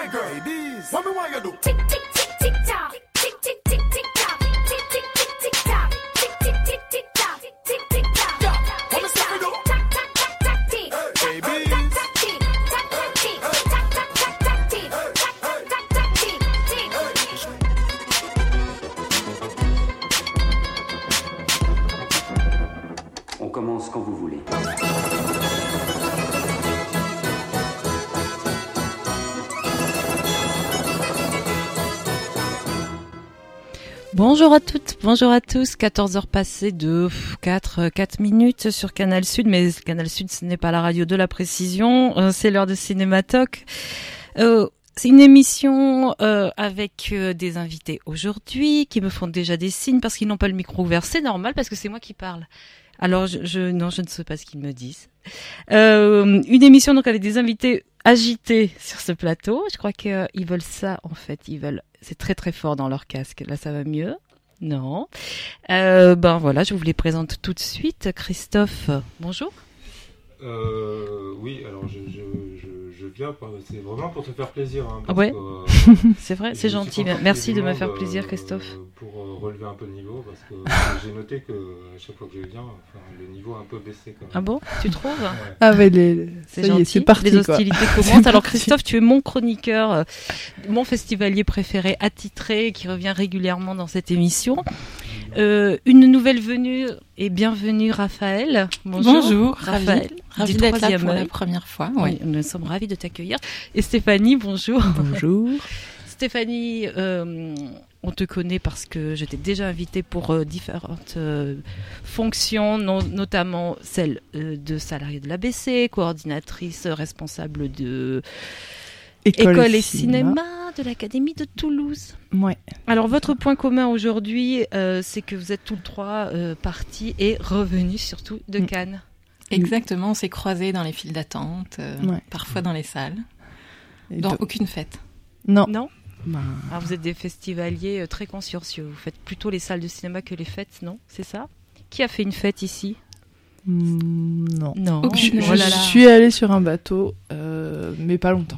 right, girl. Ladies, what me want you do? Tick tick tick tick tock. Tick tick tick tick tock. Tick tick tick tick tock. Tick tick tick tick tock. Tick tick tock. Yeah, what me say me do? Tac tac tac tac tick. Hey, Tac babies. tac tac tick. Tac tac tick. Tac tac tac tac tick. Tac tac tac tick. Tick. On commence quand vous voulez. Bonjour à toutes, bonjour à tous. 14h passées de 4 minutes sur Canal Sud, mais Canal Sud, ce n'est pas la radio de la précision, c'est l'heure de Cinématoc. C'est une émission avec des invités aujourd'hui qui me font déjà des signes parce qu'ils n'ont pas le micro ouvert. C'est normal parce que c'est moi qui parle. Alors je ne sais pas ce qu'ils me disent. Une émission donc avec des invités agités sur ce plateau. Je crois qu'ils veulent ça en fait. C'est très très fort dans leur casque. Là ça va mieux. Non. Ben voilà, je vous les présente tout de suite. Christophe, bonjour. Oui, alors je viens, c'est vraiment pour te faire plaisir. Hein, parce Ouais. que, C'est vrai, je c'est suis gentil. pas sorti Merci du de me monde, faire plaisir, Christophe. Pour relever un peu le niveau, parce que j'ai noté que à chaque fois que je viens, le niveau a un peu baissé quand même. Ah bon, tu trouves? Ouais. Ah mais C'est ça y gentil. est, c'est parti Les quoi. hostilités commencent. Alors Christophe, tu es mon chroniqueur, mon festivalier préféré qui revient régulièrement dans cette émission. Une nouvelle venue et bienvenue Raphaël. Bonjour, Raphaël. ravi du d'être là troisième pour la œil. première fois. Oui, Ouais. nous sommes ravis de t'accueillir. Et Stéphanie, bonjour. Bonjour. Stéphanie, on te connaît parce que je t'ai déjà invitée pour différentes fonctions, notamment celle de salariée de l'ABC, coordinatrice responsable de École et cinéma de l'Académie de Toulouse. Ouais. Alors, votre point commun aujourd'hui, c'est que vous êtes tous les trois partis et revenus surtout de Cannes. Exactement, on s'est croisés dans les files d'attente, Ouais. parfois dans les salles, Et dans toi aucune fête. Non. Non? Bah, Alors, vous êtes des festivaliers très consciencieux. Vous faites plutôt les salles de cinéma que les fêtes, non? C'est ça? Qui a fait une fête ici? non. Non. Aucune. Je Oh là là. suis allée sur un bateau, mais pas longtemps.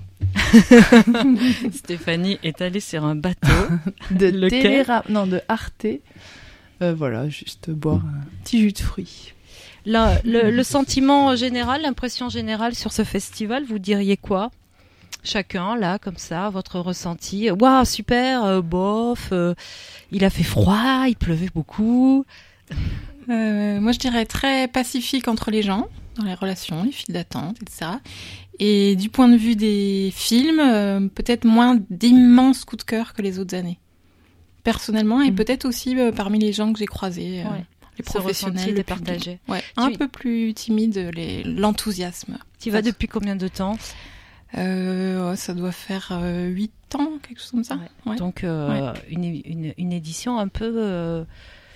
Stéphanie est allée sur un bateau. De Lequel de Arte. Voilà, juste boire un petit jus de fruits. Là, le sentiment général, l'impression générale sur ce festival, vous diriez quoi? Chacun, là, comme ça, votre ressenti. Waouh, super, bof, il a fait froid, il pleuvait beaucoup. Moi, je dirais très pacifique entre les gens, dans les relations, les files d'attente, etc. Et du point de vue des films, peut-être moins d'immenses coups de cœur que les autres années. Personnellement, et peut-être aussi parmi les gens que j'ai croisés, Ouais. les Ce ressenti professionnels, est le partagé. public. Ouais, un Tu- peu plus timide, l'enthousiasme. Tu vas depuis combien de temps? Ça doit faire 8 ans, quelque chose comme ça. Ouais. Donc, une édition un peu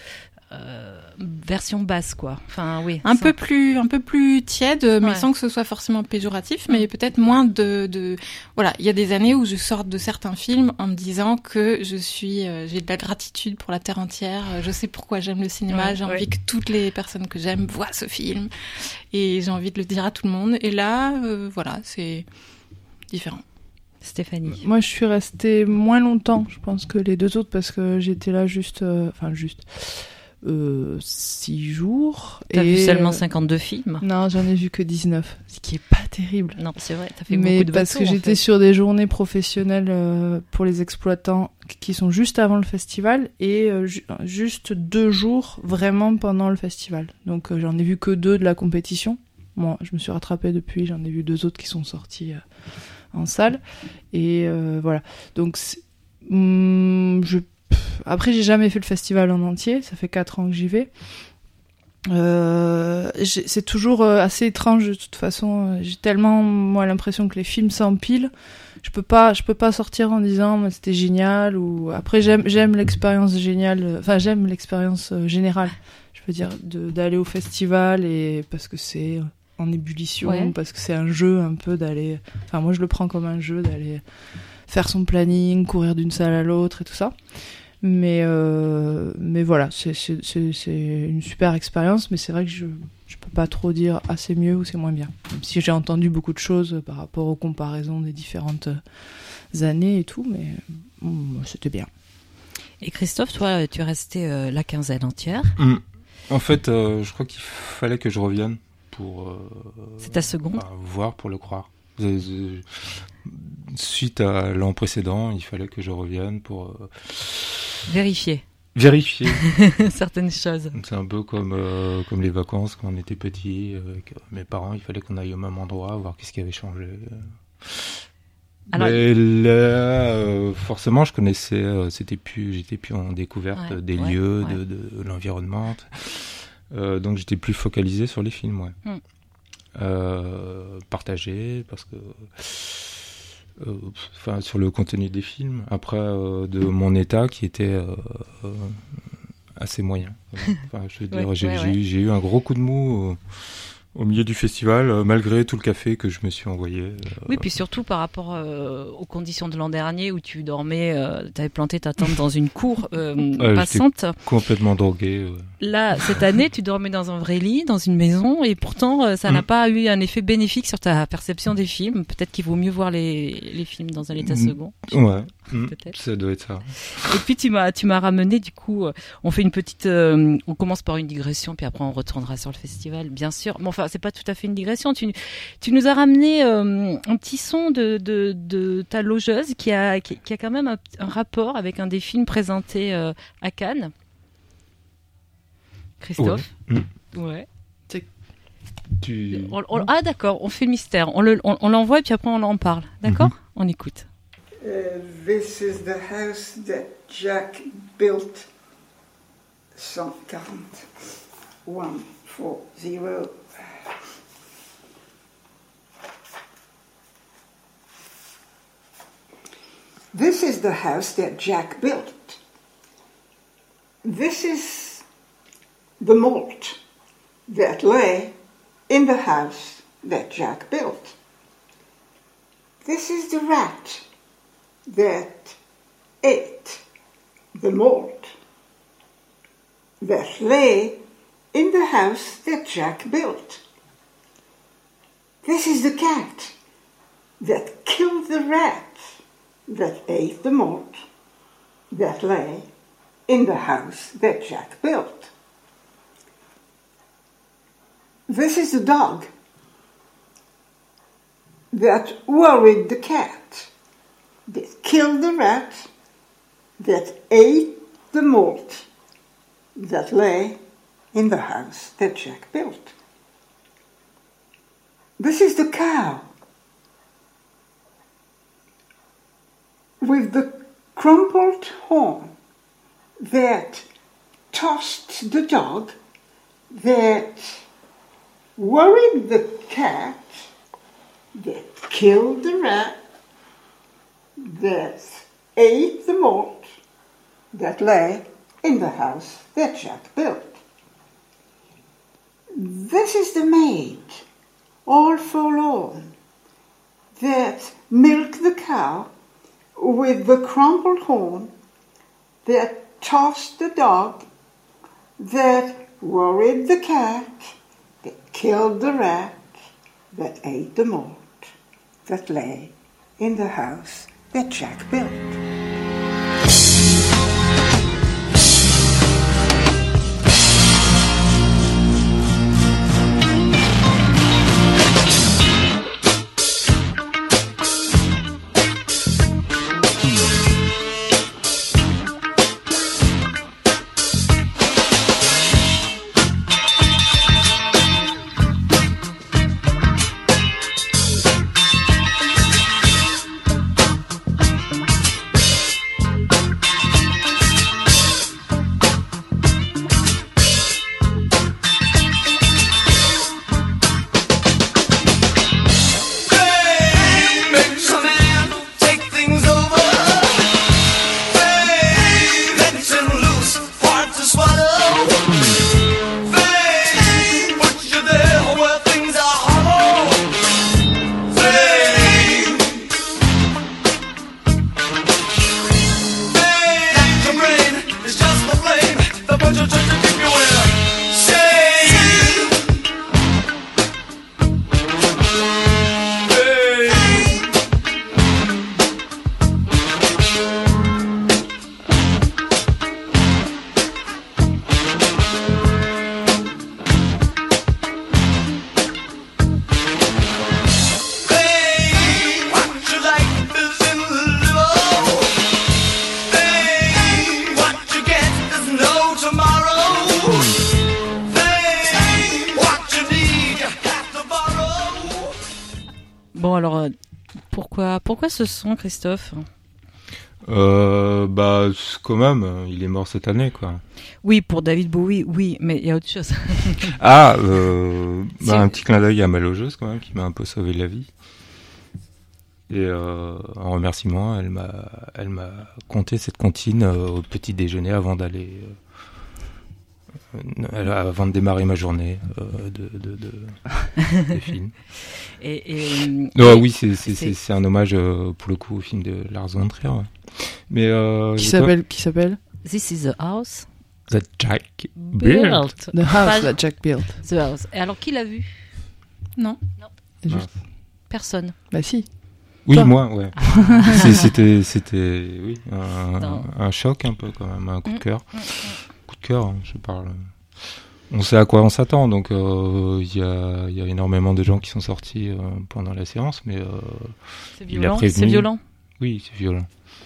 version basse, quoi. Enfin, oui. Un peu plus tiède, mais Ouais. sans que ce soit forcément péjoratif, mais peut-être moins voilà, il y a des années où je sors de certains films en me disant que j'ai de la gratitude pour la terre entière, je sais pourquoi j'aime le cinéma, Ouais, j'ai ouais. envie que toutes les personnes que j'aime voient ce film, et j'ai envie de le dire à tout le monde. Et là, voilà, c'est différent. Stéphanie. Moi, je suis restée moins longtemps, je pense, que les deux autres, parce que j'étais là juste 6 jours. T'as vu et, seulement 52 films? Non, j'en ai vu que 19, ce qui est pas terrible. Non, c'est vrai, t'as fait Mais beaucoup de parce bateaux, que en j'étais fait. sur des journées professionnelles pour les exploitants qui sont juste avant le festival et juste 2 jours vraiment pendant le festival. Donc j'en ai vu que 2 de la compétition. Moi, je me suis rattrapée depuis, j'en ai vu 2 autres qui sont sortis en salle. Et voilà. Donc après, j'ai jamais fait le festival en entier, ça fait 4 ans que j'y vais. C'est toujours assez étrange de toute façon. J'ai tellement moi l'impression que les films s'empilent. Je peux pas sortir en disant mais c'était génial ou après j'aime l'expérience géniale. Enfin j'aime l'expérience générale. Je veux dire d'aller au festival et parce que c'est en ébullition, Ouais. parce que c'est un jeu un peu d'aller. Enfin moi je le prends comme un jeu d'aller faire son planning, courir d'une salle à l'autre et tout ça. Mais voilà, c'est une super expérience, mais c'est vrai que je peux pas trop dire c'est mieux ou c'est moins bien. Même si j'ai entendu beaucoup de choses par rapport aux comparaisons des différentes années et tout, mais c'était bien. Et Christophe, toi, tu es resté la quinzaine entière. En fait, je crois qu'il fallait que je revienne pour... C'est ta seconde voir pour le croire. Suite à l'an précédent, il fallait que je revienne pour... Vérifier certaines choses. C'est un peu comme les vacances quand on était petit, avec mes parents, il fallait qu'on aille au même endroit, voir qu'est-ce qui avait changé. Alors, mais là, forcément, je connaissais, j'étais plus en découverte des lieux, de l'environnement. Donc j'étais plus focalisé sur les films, partagé, parce que... sur le contenu des films, après de mon état qui était assez moyen. Je veux dire, j'ai eu un gros coup de mou au milieu du festival, malgré tout le café que je me suis envoyé. Oui, puis surtout par rapport aux conditions de l'an dernier où tu dormais, tu avais planté ta tente dans une cour passante. Complètement drogué. Là, cette année, tu dormais dans un vrai lit, dans une maison, et pourtant, ça n'a pas eu un effet bénéfique sur ta perception des films. Peut-être qu'il vaut mieux voir les films dans un état second. Ouais, ça doit être ça. Et puis tu m'as ramené, du coup, on fait une petite, on commence par une digression, puis après on retournera sur le festival, bien sûr. Mais enfin, c'est pas tout à fait une digression. Tu nous as ramené un petit son de ta logeuse qui a quand même un rapport avec un des films présentés à Cannes. Christophe. Ouais. Ah d'accord, on fait le mystère. On l'envoie et puis après on en parle. D'accord ? On écoute. This is the house that Jack built. 140. This is the house that Jack built. This is the malt that lay in the house that Jack built. This is the rat that ate the malt that lay in the house that Jack built. This is the cat that killed the rat that ate the malt that lay in the house that Jack built. This is the dog that worried the cat, that killed the rat, that ate the malt that lay in the house that Jack built. This is the cow with the crumpled horn that tossed the dog, that worried the cat, that killed the rat, that ate the malt that lay in the house that Jack built. This is the maid, all forlorn, that milked the cow with the crumpled horn, that tossed the dog, that worried the cat, that killed the rat, that ate the malt that lay in the house that Jack built. Bon, alors, pourquoi ce son, Christophe ? Quand même, il est mort cette année, quoi. Oui, pour David Bowie, oui, mais il y a autre chose. Un petit clin d'œil à Malogieuse, quand même, qui m'a un peu sauvé la vie. Et en remerciement, elle m'a conté cette comptine au petit déjeuner avant d'aller... avant de démarrer ma journée de film. Oui, c'est un hommage pour le coup au film de Lars von Trier. Ouais. Mais qui s'appelle This is the house that Jack built. The house that Jack built. The house. Et alors qui l'a vu ? Non. Personne. Bah si. Oui, Toi. moi, ouais. C'était oui, un choc un peu quand même, un coup de cœur. Coup de cœur, je parle. On sait à quoi on s'attend, donc il y a énormément de gens qui sont sortis pendant la séance, mais il a prévenu. C'est violent. Oui, c'est violent.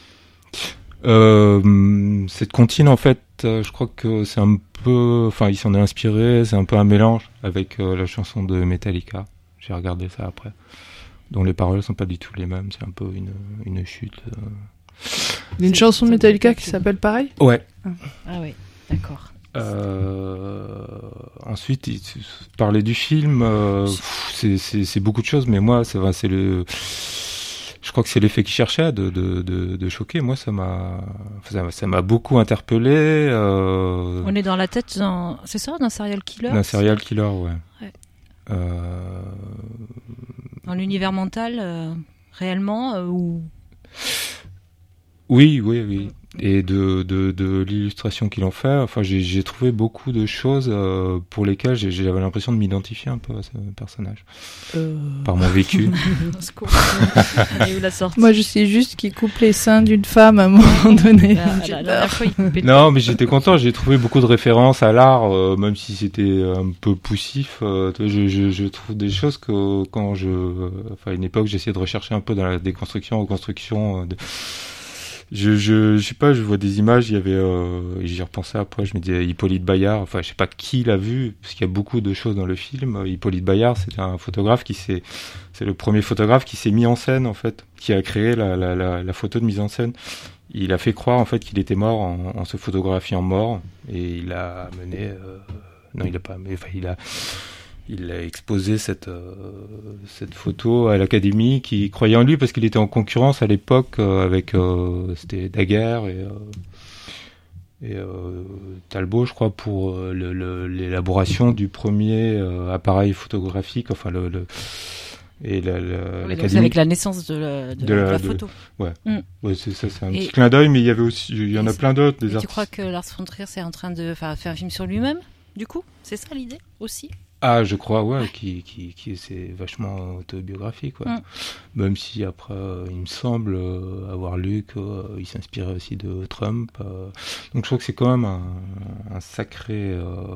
Cette comptine, en fait, je crois que c'est un peu, enfin, il s'en est inspiré, c'est un peu un mélange avec la chanson de Metallica. J'ai regardé ça après, dont les paroles sont pas du tout les mêmes. C'est un peu une chute. Une chanson de Metallica qui s'appelle pareil ? Ouais. Ah oui, d'accord. Ensuite, parler du film, c'est beaucoup de choses, mais moi, c'est le. Je crois que c'est l'effet qu'il cherchait de choquer. Moi, ça m'a beaucoup interpellé. On est dans la tête c'est ça, d'un serial killer. D'un serial killer, ouais. Dans l'univers mental, réellement ou. Oui. Et de l'illustration qu'il en fait, enfin, j'ai trouvé beaucoup de choses pour lesquelles j'avais l'impression de m'identifier un peu à ce personnage. Par mon vécu. Et où la sortie ? Moi, je sais juste qu'il coupe les seins d'une femme à un moment donné. Non, mais j'étais content. J'ai trouvé beaucoup de références à l'art, même si c'était un peu poussif. Je trouve des choses que à une époque, j'essayais de rechercher un peu dans la déconstruction, reconstruction. Je sais pas, je vois des images, il y avait, j'y repensais après, je me disais Hippolyte Bayard, enfin je sais pas qui l'a vu, parce qu'il y a beaucoup de choses dans le film. Hippolyte Bayard, c'était un photographe c'est le premier photographe qui s'est mis en scène en fait, qui a créé la photo de mise en scène. Il a fait croire en fait qu'il était mort en se photographiant mort, et il a mené, non il a pas, mais enfin il a exposé cette photo à l'Académie qui croyait en lui parce qu'il était en concurrence à l'époque avec c'était Daguerre et Talbot, je crois, pour l'élaboration du premier appareil photographique, enfin l'Académie. Avec la naissance de la photo. Ouais, c'est un petit clin d'œil, mais il y avait aussi, il y en a plein d'autres. Des artistes. Tu crois que Lars von Trier c'est en train de faire un film sur lui-même, du coup ? C'est ça l'idée aussi ? Ah, je crois, ouais, qui c'est vachement autobiographique, quoi. Même si après, il me semble avoir lu qu'il s'inspirait aussi de Trump. Donc je trouve que c'est quand même un sacré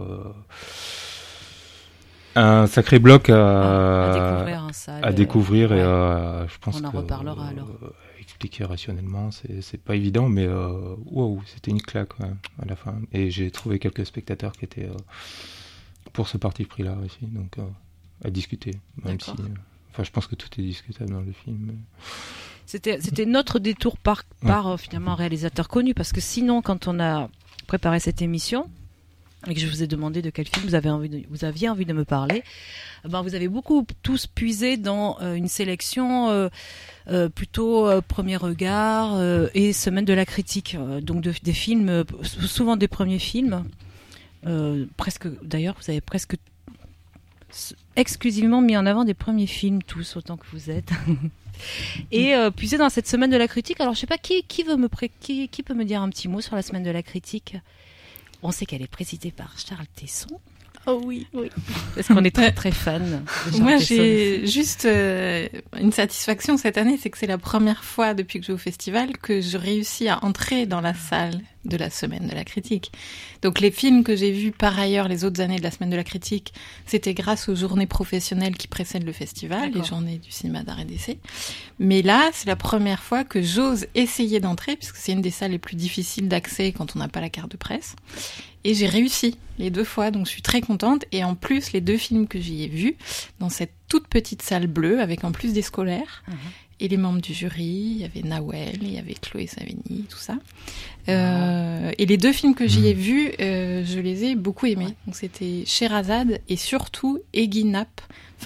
bloc à découvrir et je pense on en reparlera alors. Expliquer rationnellement, c'est pas évident, mais wow, c'était une claque à la fin. Et j'ai trouvé quelques spectateurs qui étaient pour ce parti pris là aussi, donc à discuter, même si je pense que tout est discutable dans le film. C'était notre détour par finalement un réalisateur connu, parce que sinon quand on a préparé cette émission et que je vous ai demandé de quel film vous aviez envie de me parler, vous avez beaucoup tous puisé dans une sélection plutôt Premier Regard et Semaine de la Critique, donc des films, souvent des premiers films. Presque, d'ailleurs, vous avez presque exclusivement mis en avant des premiers films, tous autant que vous êtes. Et puiser dans cette Semaine de la Critique. Alors, je sais pas qui peut me dire un petit mot sur la Semaine de la Critique. On sait qu'elle est présidée par Charles Tesson. Oh oui. Parce qu'on est très très fan. Moi, j'ai juste une satisfaction cette année, c'est que c'est la première fois depuis que je vais au festival que je réussis à entrer dans la salle. de la semaine de la critique. Donc les films que j'ai vus par ailleurs les autres années de la semaine de la critique, c'était grâce aux journées professionnelles qui précèdent le festival, les journées du cinéma d'art et d'essai. Mais là, c'est la première fois que j'ose essayer d'entrer, puisque c'est une des salles les plus difficiles d'accès quand on n'a pas la carte de presse. Et j'ai réussi les 2 fois, donc je suis très contente. Et en plus, les 2 films que j'y ai vus, dans cette toute petite salle bleue, avec en plus des scolaires, et les membres du jury, il y avait Nawel, il y avait Chloé Savigny, tout ça. Et les 2 films que j'y ai vus, je les ai beaucoup aimés. Donc c'était Sherazade et surtout Eginap,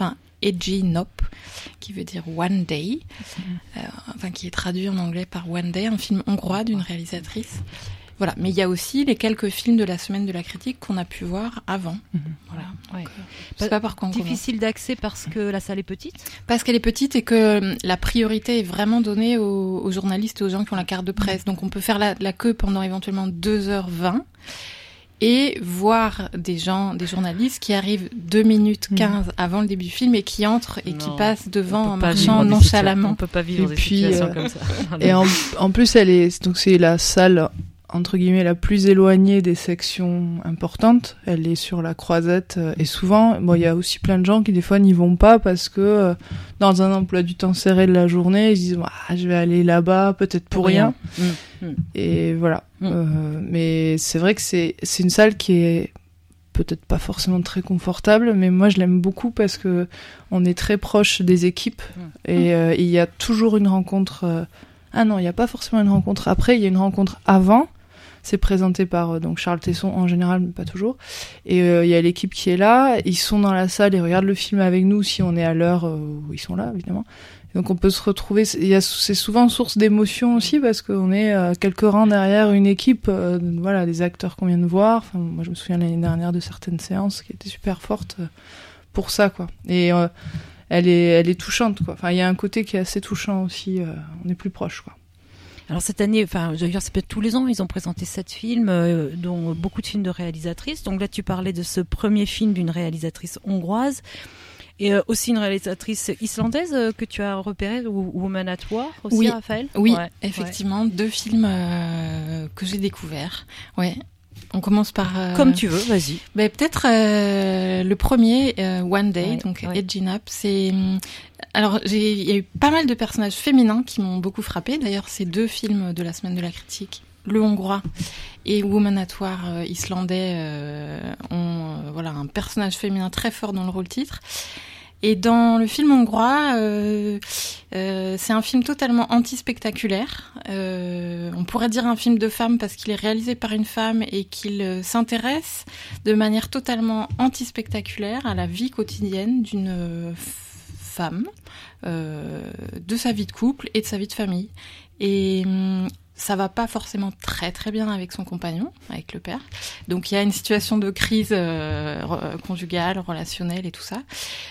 qui veut dire One Day, qui est traduit en anglais par One Day, un film hongrois d'une réalisatrice. Voilà, mais il y a aussi les quelques films de la semaine de la critique qu'on a pu voir avant. Voilà. Donc, je sais pas par quoi on difficile d'accès parce que la salle est petite. Parce qu'elle est petite et que la priorité est vraiment donnée aux journalistes et aux gens qui ont la carte de presse. Donc on peut faire la queue pendant éventuellement 2h20 et voir des journalistes qui arrivent 2 minutes 15 avant le début du film et qui entrent et qui passent devant en marchant nonchalamment. On peut pas vivre des situations comme ça. Et en plus, c'est la salle entre guillemets la plus éloignée des sections importantes. Elle est sur la croisette et souvent, il y a aussi plein de gens qui des fois n'y vont pas parce que dans un emploi du temps serré de la journée, ils se disent je vais aller là-bas peut-être pour rien. Et voilà. Mais c'est vrai que c'est une salle qui est peut-être pas forcément très confortable, mais moi je l'aime beaucoup parce que on est très proche des équipes et il y a toujours une rencontre. Ah non, il n'y a pas forcément une rencontre après, il y a une rencontre avant. C'est présenté par donc Charles Tesson en général, mais pas toujours. Et il y a l'équipe qui est là, ils sont dans la salle et regardent le film avec nous si on est à l'heure où ils sont là, évidemment. Et donc on peut se retrouver, c'est souvent source d'émotion aussi parce qu'on est quelques rangs derrière une équipe, des acteurs qu'on vient de voir. Enfin, moi je me souviens l'année dernière de certaines séances qui étaient super fortes pour ça, quoi. Et elle est touchante, quoi. Enfin, il y a un côté qui est assez touchant aussi, on est plus proche, quoi. Alors cette année, je veux dire, c'est peut-être tous les ans, ils ont présenté 7 films, dont beaucoup de films de réalisatrices. Donc là, tu parlais de ce premier film d'une réalisatrice hongroise et aussi une réalisatrice islandaise que tu as repérée, Woman at War aussi, oui. Raphaël. Oui, effectivement, 2 films que j'ai découverts. Ouais. On commence par... Comme tu veux, vas-y. Peut-être le premier, One Day, Eginap, c'est... Alors, il y a eu pas mal de personnages féminins qui m'ont beaucoup frappée. D'ailleurs, ces 2 films de la semaine de la critique, le hongrois et Woman at War islandais, ont un personnage féminin très fort dans le rôle titre. Et dans le film hongrois, c'est un film totalement anti-spectaculaire. On pourrait dire un film de femme parce qu'il est réalisé par une femme et qu'il s'intéresse de manière totalement anti-spectaculaire à la vie quotidienne d'une femme, de sa vie de couple et de sa vie de famille. Et ça va pas forcément très très bien avec son compagnon, avec le père. Donc il y a une situation de crise conjugale, relationnelle et tout ça.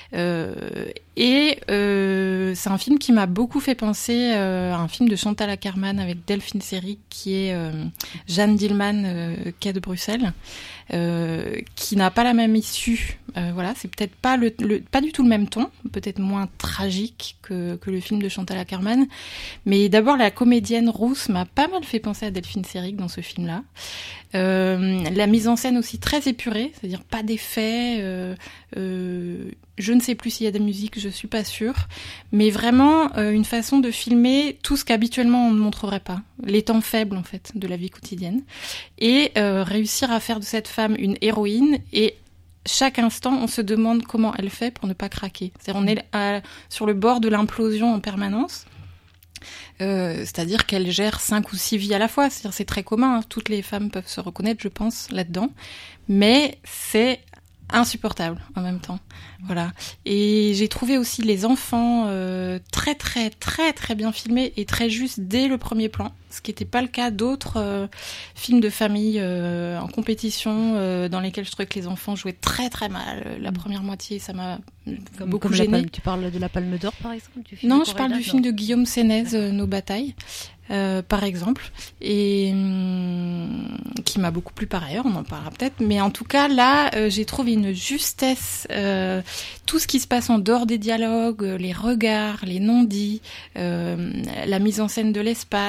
C'est un film qui m'a beaucoup fait penser à un film de Chantal Akerman avec Delphine Seyrig, qui est Jeanne Dillman, quai de Bruxelles, qui n'a pas la même issue. C'est peut-être pas pas du tout le même ton, peut-être moins tragique que le film de Chantal Akerman. Mais d'abord, la comédienne rousse m'a pas mal fait penser à Delphine Seyrig dans ce film-là. La mise en scène aussi très épurée, c'est-à-dire pas d'effets. Je ne sais plus s'il y a de la musique, je suis pas sûre, mais vraiment une façon de filmer tout ce qu'habituellement on ne montrerait pas, les temps faibles en fait de la vie quotidienne, et réussir à faire de cette femme une héroïne. Et chaque instant, on se demande comment elle fait pour ne pas craquer. C'est-à-dire, on est sur le bord de l'implosion en permanence. C'est-à-dire qu'elle gère 5 ou 6 vies à la fois. C'est-à-dire, c'est très commun, hein. Toutes les femmes peuvent se reconnaître, je pense, là-dedans. Mais c'est insupportable en même temps. Voilà. Et j'ai trouvé aussi les enfants très très très très bien filmés et très justes dès le premier plan, ce qui n'était pas le cas d'autres films de famille en compétition dans lesquels je trouvais que les enfants jouaient très très mal. La première moitié, ça m'a beaucoup gênée. Tu parles de la Palme d'Or, par exemple, du film? Non, je parle du film de Guillaume Sénez, Nos batailles. Par exemple, et qui m'a beaucoup plu par ailleurs, on en parlera peut-être, mais en tout cas là, j'ai trouvé une justesse, tout ce qui se passe en dehors des dialogues, les regards, les non-dits, la mise en scène de l'espace,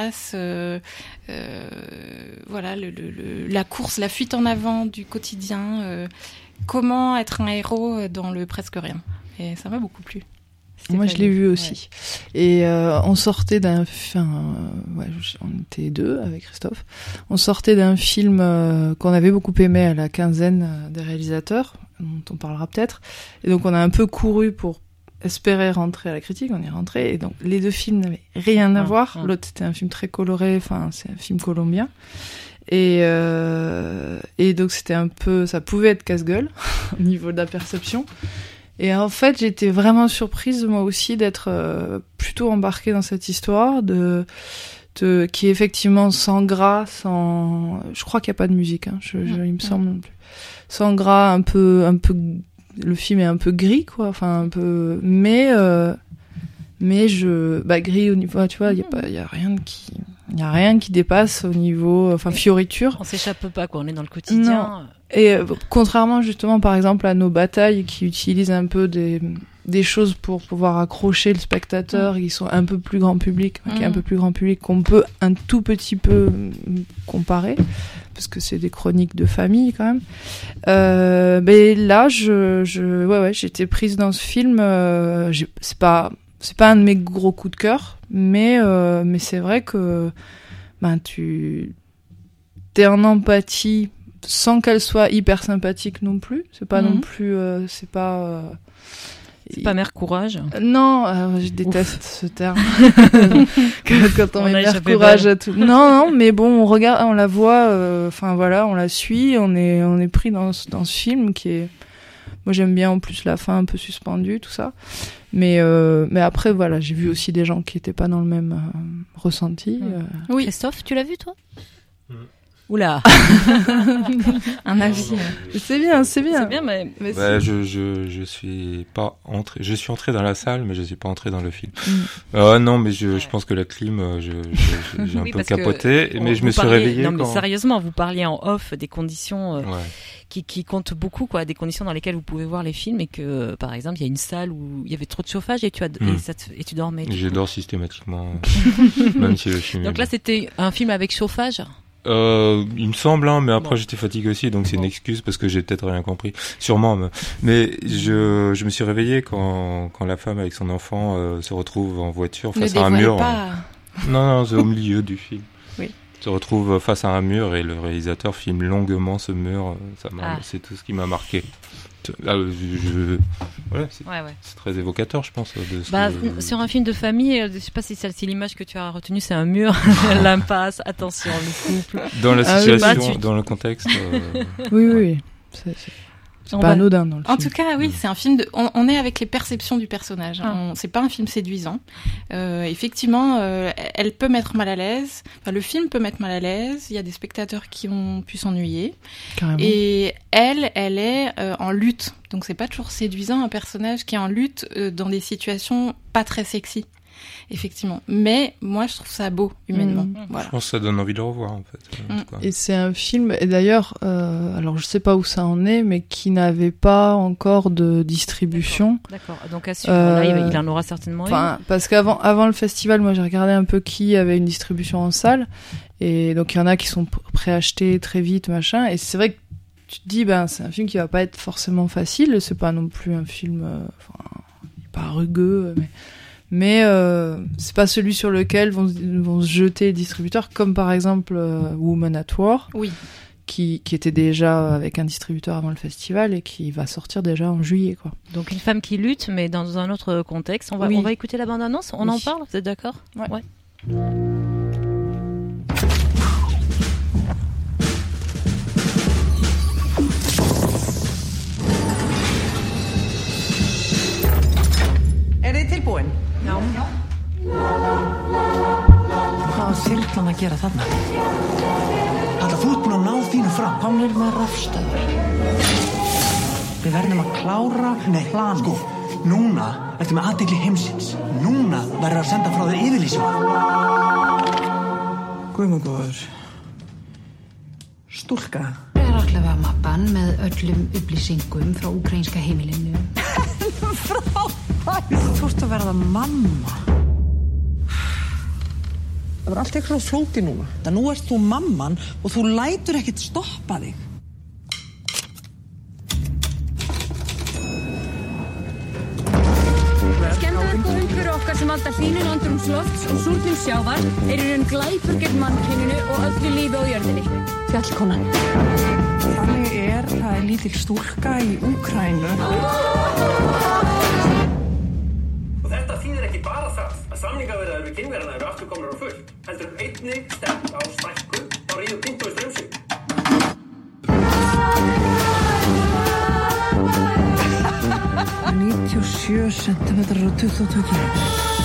voilà, la course, la fuite en avant du quotidien. Comment être un héros dans le presque rien. Et ça m'a beaucoup plu. Moi, je l'ai vu aussi. Ouais. Et on sortait on était 2 avec Christophe. On sortait d'un film qu'on avait beaucoup aimé à la quinzaine des réalisateurs, dont on parlera peut-être. Et donc, on a un peu couru pour espérer rentrer à la critique. On est rentré. Et donc, les 2 films n'avaient rien à voir. L'autre, c'était un film très coloré. Enfin, c'est un film colombien. Et donc, c'était un peu... Ça pouvait être casse-gueule au niveau de la perception. Et en fait, j'étais vraiment surprise, moi aussi, d'être plutôt embarquée dans cette histoire, qui est effectivement sans gras, sans... Je crois qu'il n'y a pas de musique, hein, il me semble non plus. Sans gras, un peu... Le film est un peu gris, quoi, enfin, un peu... Mais gris au niveau... Tu vois, il y a rien qui dépasse au niveau... Enfin, fioriture. On s'échappe pas, quoi, on est dans le quotidien... Non. Et contrairement justement par exemple à nos batailles qui utilisent un peu des choses pour pouvoir accrocher le spectateur, qui sont un peu plus grand public, qui est un peu plus grand public, qu'on peut un tout petit peu comparer parce que c'est des chroniques de famille quand même. Mais là j'étais prise dans ce film. C'est pas un de mes gros coups de cœur, mais c'est vrai que t'es en empathie sans qu'elle soit hyper sympathique non plus. C'est pas non plus... c'est pas mère courage. Non, je déteste ce terme. Quand on met mère courage à tout. Non, mais bon, on regarde, on la voit, on la suit, on est pris dans ce film qui est... Moi, j'aime bien en plus la fin un peu suspendue, tout ça. Mais après, voilà, j'ai vu aussi des gens qui étaient pas dans le même ressenti. Oui. Christophe, tu l'as vu, toi? Oula. Un avis. C'est bien, mais je suis pas entré. Je suis entré dans la salle, mais je suis pas entré dans le film. Non, mais je pense que la clim, j'ai un peu capoté, mais je me suis réveillé. Non, mais sérieusement, vous parliez en off des conditions qui comptent beaucoup, quoi, des conditions dans lesquelles vous pouvez voir les films, et que, par exemple, il y a une salle où il y avait trop de chauffage et tu dormais. Je dors systématiquement, même si le film. Donc là, c'était un film avec chauffage. Il me semble, hein, mais après j'étais fatigué aussi, donc c'est une excuse parce que j'ai peut-être rien compris, sûrement. Mais je me suis réveillé quand la femme avec son enfant se retrouve en voiture face à un mur. Non, c'est au milieu du film. Oui. Se retrouve face à un mur et le réalisateur filme longuement ce mur. C'est tout ce qui m'a marqué. Là, c'est très évocateur, je pense. Sur un film de famille, je sais pas si c'est l'image que tu as retenue, c'est un mur, l'impasse, attention, le couple. Dans la situation, dans le contexte. Oui. C'est pas anodin dans le film. En tout cas, oui, c'est un film on est avec les perceptions du personnage. C'est pas un film séduisant. Effectivement, elle peut mettre mal à l'aise. Enfin, le film peut mettre mal à l'aise. Il y a des spectateurs qui ont pu s'ennuyer. Carrément. Et elle est en lutte. Donc c'est pas toujours séduisant, un personnage qui est en lutte dans des situations pas très sexy. Effectivement. Mais moi, je trouve ça beau, humainement. Voilà. Je pense que ça donne envie de le revoir, en fait. En tout cas. Et c'est un film, et d'ailleurs, alors je sais pas où ça en est, mais qui n'avait pas encore de distribution. D'accord. Donc à suivre, là, il en aura certainement une. Parce qu'avant le festival, moi, j'ai regardé un peu qui avait une distribution en salle. Et donc, il y en a qui sont préachetés très vite, machin. Et c'est vrai que tu te dis, c'est un film qui va pas être forcément facile. C'est pas non plus un film, pas rugueux, mais c'est pas celui sur lequel vont se jeter les distributeurs, comme par exemple Woman at War, qui était déjà avec un distributeur avant le festival et qui va sortir déjà en juillet, quoi. Donc une femme qui lutte, mais dans un autre contexte. On va écouter la bande-annonce. On en parle. Vous êtes d'accord? Ouais. Er þið tilbúin? Já. Hvað var þyrlan að gera þarna? Alla, þú ert búin að ná þínu fram. Komnir með rafstöðvar. Við verðum að klára með planið. Sko, núna ertu með athygli heimsins. Núna verður að senda frá þér yfirlýsingu. Guð minn góður. Stúlka. Allavega mappan með öllum upplýsingum frá úkraínska heimilinu. Frábært! Þú ert að verða mamma. Það var allt eitthvað svo flókið núna. Það nú ert þú mamman og þú lætur ekkert stoppa þig. Skemmdarverk og umhverfi okkar sem valda hlýnun andrúmslofts og súrnun sjávar er í raun glæpur gegn mannkyninu og öllu lífi á jörðinni. Fjallkonan. Þannig það er lítil stúlka í Úkraínu. Og þetta þýðir ekki bara það að samningaverðar við kynverðarna eru aftur komnar á fullt, heldur einnig stefnt á stækkun á Rio Tinto í Straumsvík. 97 centimetrar og 22 kíló.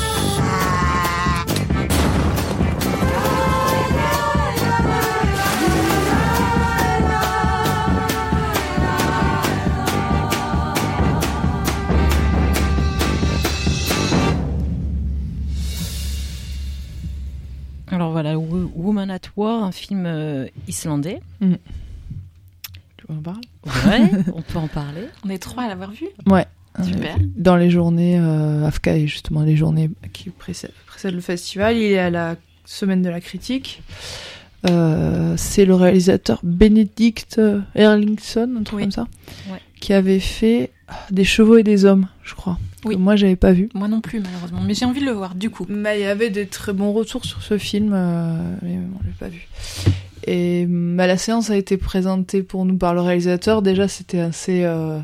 Alors voilà, Woman at War, un film islandais. Tu en parles ? Ouais, on peut en parler. On est 3 à l'avoir vu. Ouais. Super. Dans les journées AFCA, justement, les journées qui précèdent le festival, il est à la semaine de la critique. C'est le réalisateur Benedict Erlingsson, un truc comme ça, qui avait fait Des chevaux et des hommes, je crois. Oui. Que moi, j'avais pas vu. Moi non plus, malheureusement. Mais j'ai envie de le voir, du coup. Mais il y avait des très bons retours sur ce film, mais bon, je l'ai pas vu. Et la séance a été présentée pour nous par le réalisateur. Déjà, c'était assez...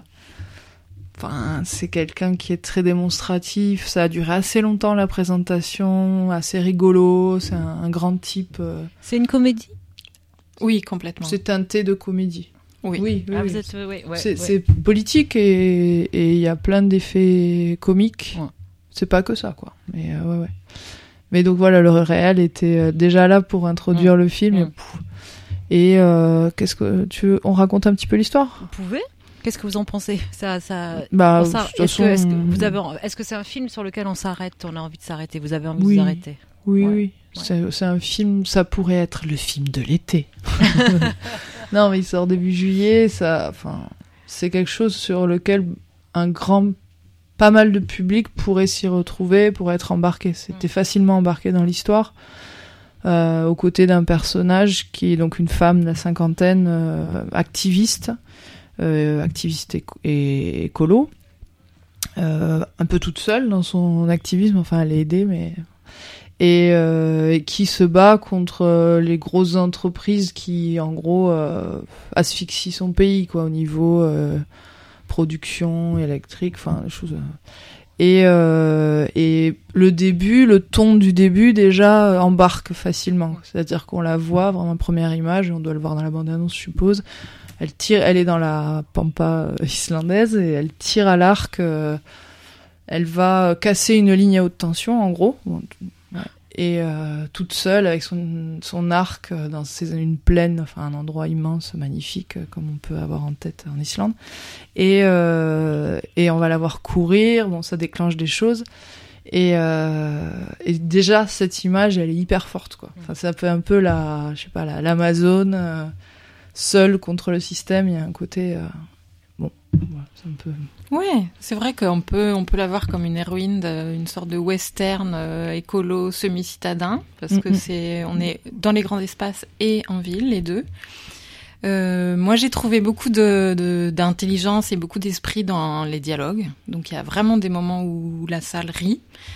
c'est quelqu'un qui est très démonstratif. Ça a duré assez longtemps, la présentation. Assez rigolo. C'est un grand type. C'est une comédie ? Oui, complètement. C'est teinté de comédie. Oui. Ah, vous êtes... C'est politique et il y a plein d'effets comiques. Ouais. C'est pas que ça, quoi. Mais ouais. Mais donc voilà, le réel était déjà là pour introduire le film. Et qu'est-ce que tu veux, on raconte un petit peu l'histoire ? Vous pouvez ? Qu'est-ce que vous en pensez ? Est-ce que c'est un film sur lequel on s'arrête ? On a envie de s'arrêter ? Vous avez envie de vous arrêter ? Oui. C'est un film, ça pourrait être le film de l'été. Non, mais il sort début juillet, c'est quelque chose sur lequel pas mal de public pourrait s'y retrouver, pourrait être embarqué. C'était facilement embarqué dans l'histoire, aux côtés d'un personnage qui est donc une femme de la cinquantaine, activiste et écolo, un peu toute seule dans son activisme, enfin elle est aidée, mais... Et qui se bat contre les grosses entreprises qui, en gros, asphyxient son pays, quoi, au niveau production électrique, enfin, des choses. Et le ton du début déjà embarque facilement. C'est-à-dire qu'on la voit vraiment première image, on doit le voir dans la bande-annonce, je suppose. Elle est dans la pampa islandaise et elle tire à l'arc. Elle va casser une ligne à haute tension, en gros. Et toute seule avec son arc dans une plaine, enfin un endroit immense, magnifique, comme on peut avoir en tête en Islande. Et on va la voir courir, bon, ça déclenche des choses. Et déjà cette image, elle est hyper forte, quoi. Enfin, ça fait un peu l'Amazone seule contre le système. Il y a un côté c'est un peu... Ouais, c'est vrai qu'on peut la voir comme une héroïne d'une sorte de western écolo semi-citadin, parce que on est dans les grands espaces et en ville, les deux. Moi, j'ai trouvé beaucoup d'intelligence et beaucoup d'esprit dans les dialogues. Donc, il y a vraiment des moments où la salle rit,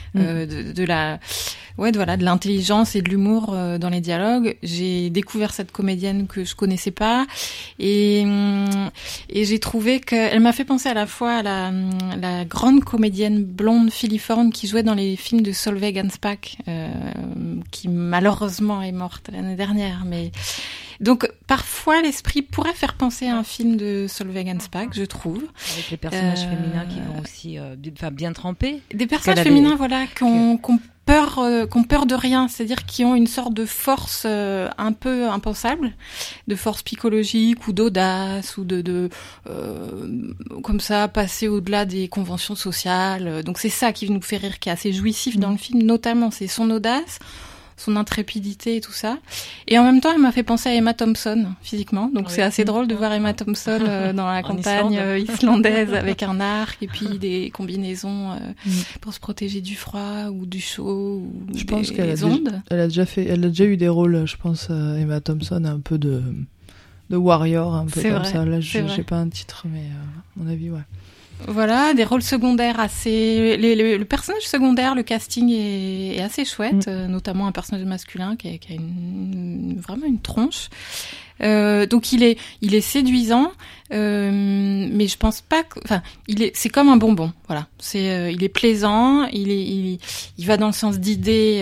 de l'intelligence et de l'humour dans les dialogues. J'ai découvert cette comédienne que je connaissais pas et j'ai trouvé qu'elle m'a fait penser à la fois à la grande comédienne blonde filiforme qui jouait dans les films de Solveig Ansbach, qui malheureusement est morte l'année dernière, mais donc parfois l'esprit pourrait faire penser à un film de Solveig Ansbach, je trouve. Avec les personnages féminins qui vont aussi bien tremper. Des personnages féminins, qui ont peur de rien, c'est-à-dire qui ont une sorte de force un peu impensable, de force psychologique ou d'audace ou de comme ça passer au-delà des conventions sociales. Donc c'est ça qui nous fait rire, qui est assez jouissif dans le film, notamment c'est son audace. son intrépidité et tout ça. Et en même temps, elle m'a fait penser à Emma Thompson physiquement. Donc c'est assez drôle de voir Emma Thompson dans la campagne islandaise avec un arc et puis des combinaisons pour se protéger du froid ou du chaud ou je pense des ondes. Elle a déjà eu des rôles, je pense, Emma Thompson, un peu de warrior, un peu comme ça. Là, j'ai pas un titre, mais à mon avis, ouais. Voilà, des rôles secondaires assez... Le personnage secondaire, le casting est assez chouette, notamment un personnage masculin qui a vraiment une tronche. Donc il est séduisant, mais je pense pas que... Enfin, c'est comme un bonbon, voilà. Il est plaisant, il va dans le sens d'idées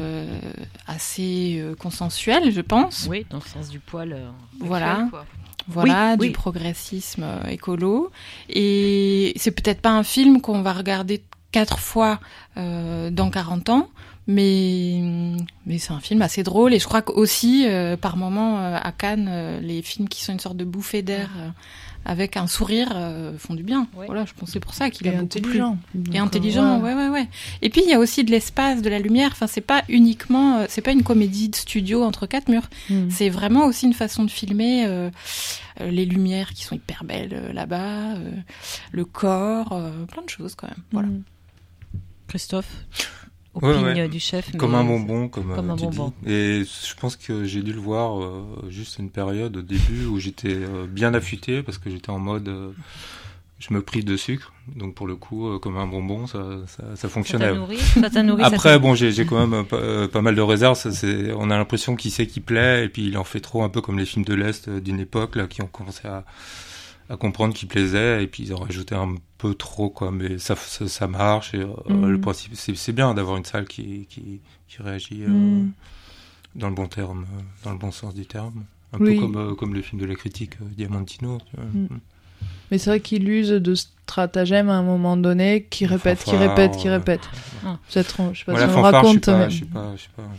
assez consensuelles, je pense. Oui, dans le sens du poil. Voilà. Quoi. Voilà, du progressisme écolo. Et c'est peut-être pas un film qu'on va regarder 4 fois dans 40 ans, mais c'est un film assez drôle. Et je crois qu'aussi, par moments, à Cannes, les films qui sont une sorte de bouffée d'air avec un sourire font du bien. Ouais. Voilà, je pense que c'est pour ça qu'il a beaucoup intelligent. Et intelligent, ouais. Et puis il y a aussi de l'espace, de la lumière. Enfin, c'est pas uniquement, c'est pas une comédie de studio entre 4 murs. C'est vraiment aussi une façon de filmer les lumières qui sont hyper belles là-bas, le corps, plein de choses quand même. Voilà. Christophe, opinion du chef. Comme un bonbon, comme un tu bonbon. dis. Et je pense que j'ai dû le voir juste une période au début où j'étais bien affûté parce que j'étais en mode je me prive de sucre, donc pour le coup comme un bonbon ça fonctionnait. Ça t'a nourri. Après bon j'ai quand même pas mal de réserves. On a l'impression qu'il sait qu'il plaît et puis il en fait trop, un peu comme les films de l'Est d'une époque là qui ont commencé à comprendre qu'il plaisait et puis ils ont rajouté un peu trop quoi, mais ça marche et le principe c'est bien d'avoir une salle qui réagit dans le bon terme, dans le bon sens du terme, un peu comme le film de la critique Diamantino, tu vois. Mais c'est vrai qu'il use de stratagèmes à un moment donné qui répète. Je sais pas si on le raconte. Je sais pas.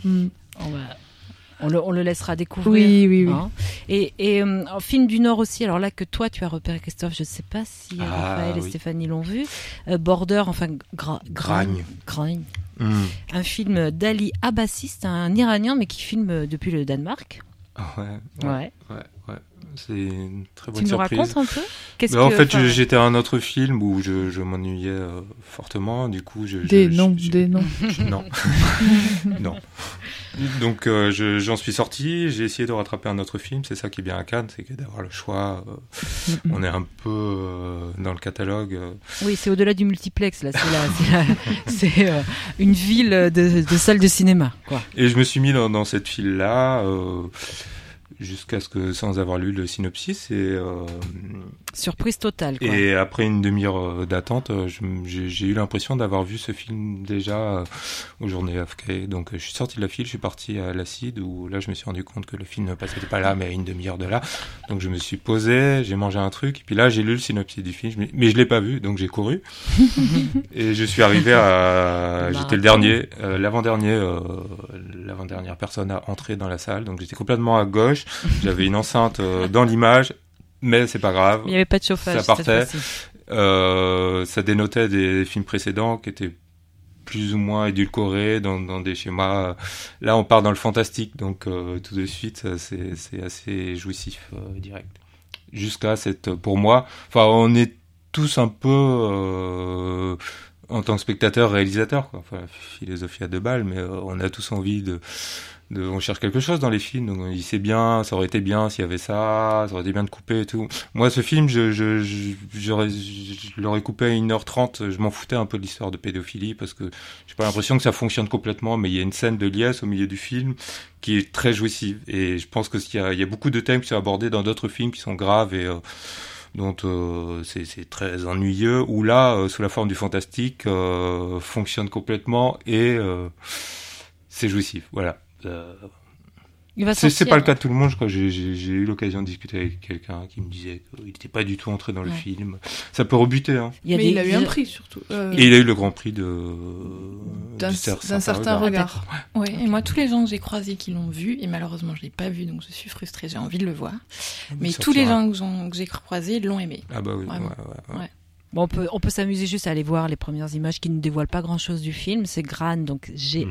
On le laissera découvrir. Oui. Hein. Et en film du Nord aussi, alors là que toi tu as repéré, Christophe, je ne sais pas si Raphaël et Stéphanie l'ont vu, Border, enfin Gragne. Un film d'Ali Abbasi, c'est un Iranien mais qui filme depuis le Danemark. Ouais. C'est une très bonne surprise. Tu nous racontes un peu en fait, j'étais à un autre film où je m'ennuyais fortement. Du coup, des noms. Non. Non. Donc, j'en suis sorti. J'ai essayé de rattraper un autre film. C'est ça qui est bien à Cannes, c'est que d'avoir le choix. On est un peu dans le catalogue. Oui, c'est au-delà du multiplex. Là, c'est une ville de salles de cinéma, quoi. Et je me suis mis dans cette file-là. Jusqu'à ce que, sans avoir lu le synopsis, et surprise totale, quoi. Et après une demi-heure d'attente, j'ai eu l'impression d'avoir vu ce film déjà aux Journées AFK. Donc je suis sorti de la file, je suis parti à l'Acide où là je me suis rendu compte que le film ne passait pas là, mais à une demi-heure de là. Donc je me suis posé, j'ai mangé un truc, et puis là j'ai lu le synopsis du film, mais je l'ai pas vu, donc j'ai couru. Et je suis arrivé j'étais le dernier, l'avant-dernière personne à entrer dans la salle, donc j'étais complètement à gauche. J'avais une enceinte dans l'image, mais c'est pas grave. Il n'y avait pas de chauffage. Ça partait. Ça dénotait des films précédents qui étaient plus ou moins édulcorés dans des schémas. Là, on part dans le fantastique, donc tout de suite, c'est assez jouissif, direct. Jusqu'à pour moi, enfin, on est tous un peu en tant que spectateur, réalisateur, quoi. Enfin, philosophie à 2 balles, mais on a tous envie on cherche quelque chose dans les films, donc on dit c'est bien, ça aurait été bien s'il y avait ça aurait été bien de couper et tout. Moi, ce film, je l'aurais coupé à 1h30, je m'en foutais un peu de l'histoire de pédophilie, parce que j'ai pas l'impression que ça fonctionne complètement, mais il y a une scène de liesse au milieu du film qui est très jouissive, et je pense que il y a beaucoup de thèmes qui sont abordés dans d'autres films qui sont graves et dont c'est très ennuyeux, ou là, sous la forme du fantastique, fonctionne complètement et c'est jouissif, voilà. C'est pas le cas de tout le monde, je crois. J'ai eu l'occasion de discuter avec quelqu'un qui me disait qu'il n'était pas du tout entré dans le film. Ça peut rebuter, hein. Mais il a eu un prix, surtout. Et il a eu le grand prix d'un certain regard. Ouais. Et moi, tous les gens que j'ai croisés qui l'ont vu, et malheureusement je l'ai pas vu, donc je suis frustrée, j'ai envie de le voir. Mais tous les gens que j'ai croisés l'ont aimé. Ah bah oui, ouais. Bon, on peut s'amuser juste à aller voir les premières images qui ne dévoilent pas grand-chose du film. C'est Gran, donc Gragne,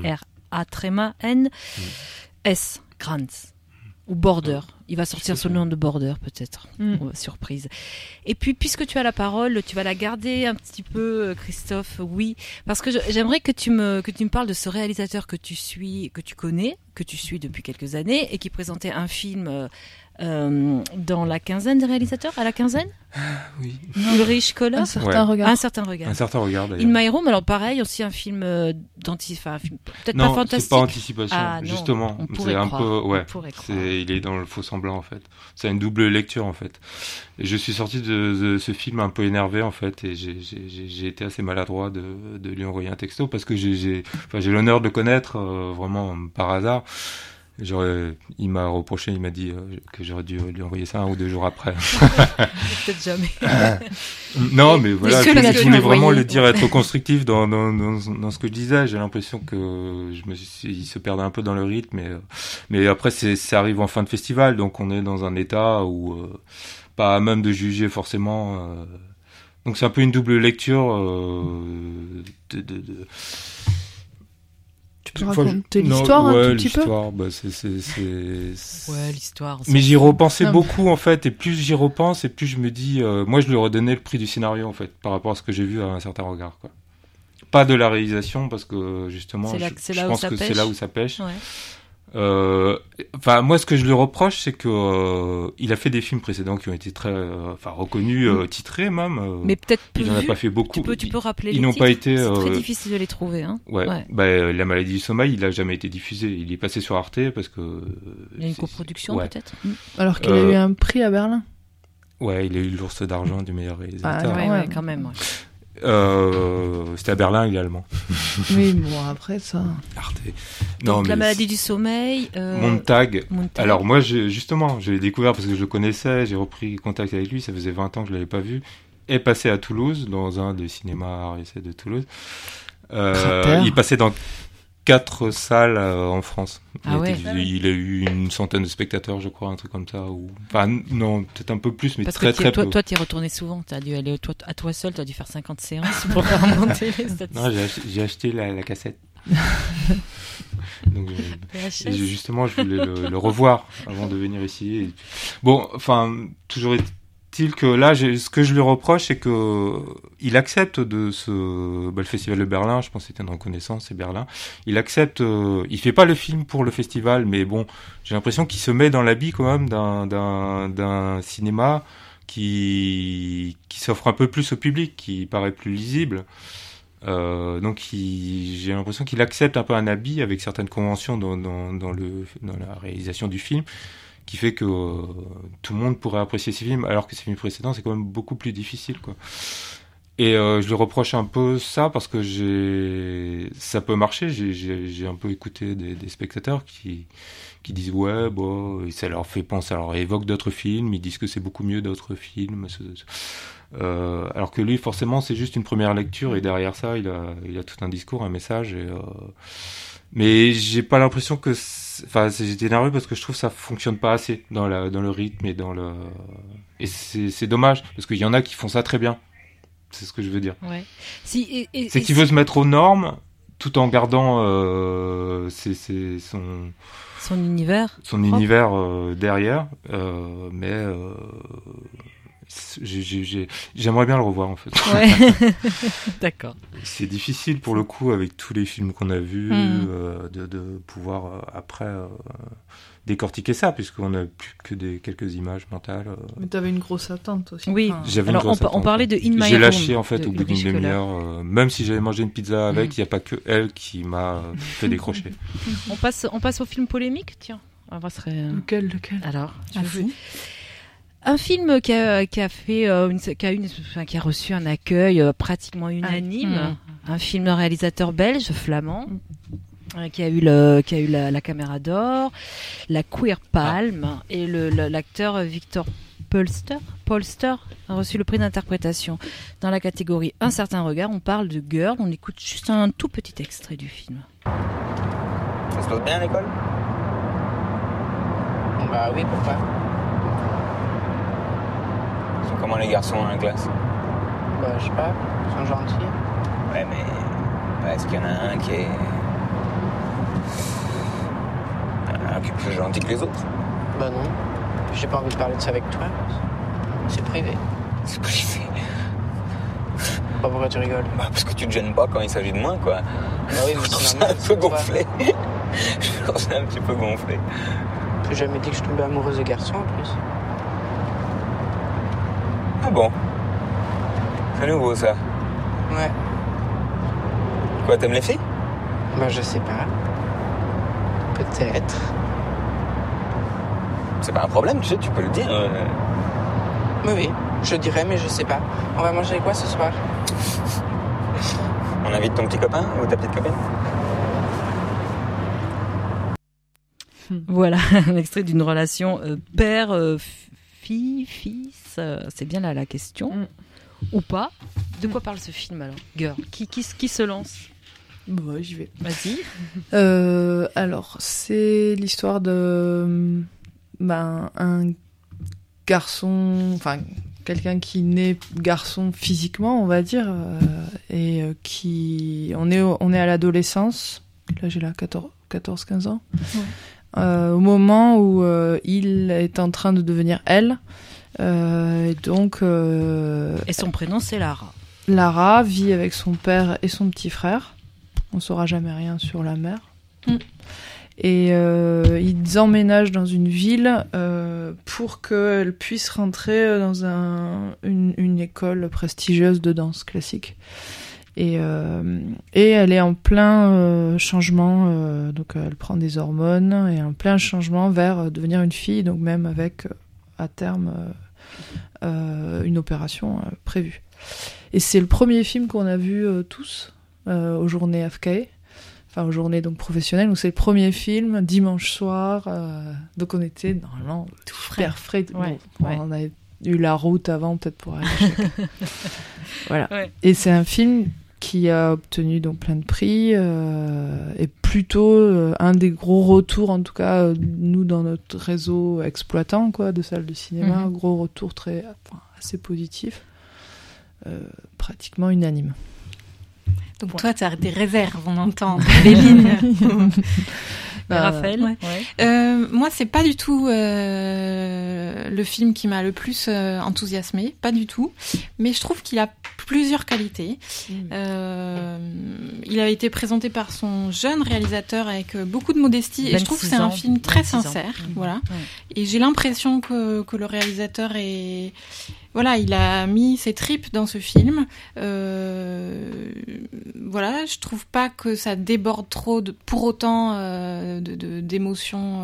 A-N-S, Grants. Ou Border. Il va sortir sous le nom de Border, peut-être. Surprise. Et puis, puisque tu as la parole, tu vas la garder un petit peu, Christophe. Oui, parce que j'aimerais que tu me parles de ce réalisateur que tu connais, que tu suis depuis quelques années, et qui présentait un film dans la quinzaine des réalisateurs, à la quinzaine. Oui. Ulrich Kohler. Un certain regard. Un certain regard. Un certain regard, d'ailleurs. In My Room, alors pareil, aussi un film peut-être non, pas fantastique. Non, c'est pas Anticipation, non, justement. C'est un peu, il est dans le faux semblant, en fait. C'est une double lecture, en fait. Et je suis sorti de ce film un peu énervé, en fait, et j'ai été assez maladroit de lui envoyer un texto, parce que j'ai l'honneur de le connaître, vraiment par hasard. Il m'a reproché, il m'a dit que j'aurais dû lui envoyer ça 1 ou 2 jours après. Peut-être jamais. Non, mais voilà, je voulais vraiment le dire, être constructif dans ce que je disais. J'ai l'impression que il se perdait un peu dans le rythme, mais après ça arrive en fin de festival, donc on est dans un état où pas à même de juger forcément. Donc c'est un peu une double lecture Tu peux raconter l'histoire un tout petit peu ? Ouais, l'histoire. Mais j'y repensais beaucoup, en fait, et plus j'y repense, et plus je me dis... moi, je lui redonnais le prix du scénario, en fait, par rapport à ce que j'ai vu à un certain regard, quoi. Pas de la réalisation, parce que, justement, je pense que c'est là où ça pêche. Ouais. Moi, ce que je lui reproche, c'est que il a fait des films précédents qui ont été très, reconnus, titrés même. Mais peut-être il n'en a pas fait beaucoup. Tu peux rappeler ils les n'ont titres. Pas été. C'est très difficile de les trouver, hein. Ouais. La maladie du sommeil, il a jamais été diffusé. Il est passé sur Arte parce que. Il y a une coproduction peut-être. Alors qu'il a eu un prix à Berlin. Ouais, il a eu l'ours d'argent du meilleur réalisateur. Ouais, quand même. Ouais. C'était à Berlin également. Oui, bon, après ça. Arte. Donc la maladie du sommeil. Montag. Alors moi, justement, je l'ai découvert parce que je le connaissais, j'ai repris contact avec lui, ça faisait 20 ans que je l'avais pas vu. Est passé à Toulouse, dans un des cinémas RSC de Toulouse. Il passait dans 4 salles en France. Il a eu une centaine de spectateurs, je crois, un truc comme ça. Non, peut-être un peu plus, mais parce très très peu. Toi, t'y es retourné souvent. T'as dû aller à toi seul, t'as dû faire 50 séances pour remonter les statistiques. Non, j'ai acheté la cassette. Donc, justement, je voulais le revoir avant de venir ici. Bon, toujours est-il que là, ce que je lui reproche, c'est que il accepte le festival de Berlin, je pense que c'était une reconnaissance, c'est Berlin. Il accepte, il fait pas le film pour le festival, mais bon, j'ai l'impression qu'il se met dans l'habit quand même d'un cinéma qui s'offre un peu plus au public, qui paraît plus lisible. Donc j'ai l'impression qu'il accepte un peu un habit avec certaines conventions dans la réalisation du film, qui fait que tout le monde pourrait apprécier ces films, alors que ces films précédents, c'est quand même beaucoup plus difficile, quoi. Et je lui reproche un peu ça, parce que ça peut marcher. J'ai un peu écouté des spectateurs qui disent ça leur fait penser, ça leur évoque d'autres films, ils disent que c'est beaucoup mieux d'autres films. Alors que lui, forcément, c'est juste une première lecture, et derrière ça, il a tout un discours, un message. Mais j'ai pas l'impression que... j'étais énervé parce que je trouve que ça fonctionne pas assez dans le rythme et c'est dommage, parce qu'il y en a qui font ça très bien. C'est ce que je veux dire. Ouais. C'est qu'il veut se mettre aux normes tout en gardant son univers. Son univers derrière. Mais j'aimerais bien le revoir, en fait. Ouais. D'accord. C'est difficile pour le coup, avec tous les films qu'on a vus, de pouvoir après décortiquer ça, puisqu'on n'a plus que quelques images mentales. Mais t'avais une grosse attente aussi. Oui. J'avais une grosse attente. On parlait de In My Room. J'ai lâché, en fait, au bout d'une demi-heure. Même si j'avais mangé une pizza avec, il n'y a pas que elle qui m'a fait décrocher. On passe au film polémique, tiens. Lequel Alors, un film qui a reçu un accueil pratiquement unanime. Un film d'un réalisateur belge, flamand, qui a eu la Caméra d'Or, la Queer Palme, et l'acteur Victor Polster a reçu le prix d'interprétation dans la catégorie Un certain regard. On parle de Girl. On écoute juste un tout petit extrait du film. Ça se passe bien à l'école ? Bah oui, pourquoi ? Ils sont comment les garçons dans la classe ? Bah je sais pas, ils sont gentils. Ouais, mais est-ce qu'il y en a un qui est gentil que les autres. Bah non. J'ai pas envie de parler de ça avec toi. C'est privé. C'est privé. Bah pourquoi tu rigoles? Bah parce que tu te gênes pas quand il s'agit de moi, quoi. Bah oui, mais je trouve c'est ça un normal. peu gonflé. Je trouve ça un petit peu gonflé. J'ai jamais dit que je tombais amoureuse de garçons en plus. Ah bon? C'est nouveau ça. Ouais. Quoi, t'aimes les filles? Bah je sais pas. Peut-être. C'est pas un problème, tu sais, tu peux le dire. Oui, je dirais, mais je sais pas. On va manger quoi ce soir? On invite ton petit copain ou ta petite copine? Voilà, un extrait d'une relation père-fils. C'est bien là la question. Ou pas. De quoi parle ce film alors? Girl, qui se lance? Bah, j'y vais. Vas-y. Alors, c'est l'histoire de un garçon, enfin quelqu'un qui naît garçon physiquement, on va dire, et qui on est à l'adolescence. Là, j'ai 14-15 ans. Ouais. Au moment où il est en train de devenir elle. Et donc. Et son prénom, c'est Lara. Lara vit avec son père et son petit frère. On saura jamais rien sur la mère. Et ils emménagent dans une ville pour qu'elle puisse rentrer dans une école prestigieuse de danse classique. Et elle est en plein changement, donc elle prend des hormones et en plein changement vers devenir une fille, donc même avec à terme une opération prévue. Et c'est le premier film qu'on a vu tous aux journées AFK. Enfin, aux journées donc professionnelles, donc c'est le premier film, dimanche soir, donc on était normalement tout super frais. Ouais, bon, ouais. On avait eu la route avant peut-être pour aller chez... Voilà. Ouais. Et c'est un film qui a obtenu donc plein de prix, et plutôt un des gros retours, en tout cas nous dans notre réseau exploitant quoi, de salles de cinéma, gros retour assez positif, pratiquement unanime. Donc toi, tu as des réserves, on entend, des lignes. Raphaël, moi, c'est pas du tout le film qui m'a le plus enthousiasmé, pas du tout. Mais je trouve qu'il a plusieurs qualités. Il a été présenté par son jeune réalisateur avec beaucoup de modestie, et je trouve que c'est un film très sincère, voilà. Et j'ai l'impression que le réalisateur est... Voilà, il a mis ses tripes dans ce film. Voilà, je trouve pas que ça déborde trop pour autant d'émotions,